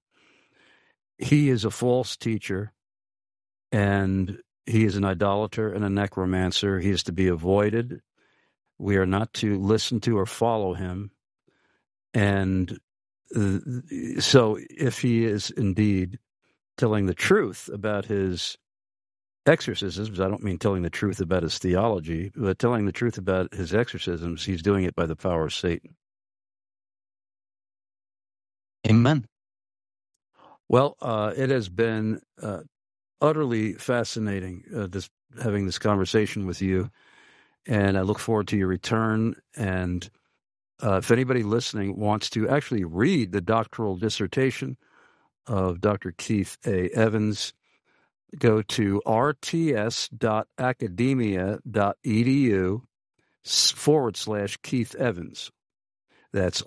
he is a false teacher, and he is an idolater and a necromancer. He is to be avoided. We are not to listen to or follow him. And so if he is indeed telling the truth about his exorcisms, I don't mean telling the truth about his theology, but telling the truth about his exorcisms, he's doing it by the power of Satan. Amen. Well, uh, it has been uh, utterly fascinating, uh, this having this conversation with you, and I look forward to your return. And uh, if anybody listening wants to actually read the doctoral dissertation of Doctor Keith A. Evans, go to rts.academia.edu forward slash Keith Evans. That's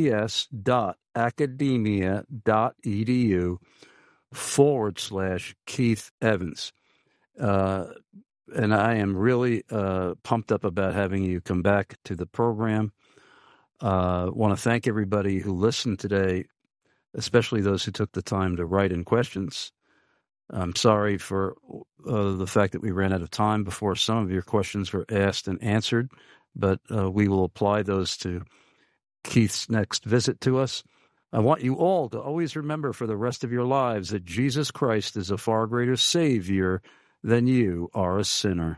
rts.academia.edu forward slash Keith Evans. Uh, and I am really uh, pumped up about having you come back to the program. I uh, want to thank everybody who listened today, especially those who took the time to write in questions. I'm sorry for uh, the fact that we ran out of time before some of your questions were asked and answered, but uh, we will apply those to Keith's next visit to us. I want you all to always remember for the rest of your lives that Jesus Christ is a far greater Savior than you are a sinner.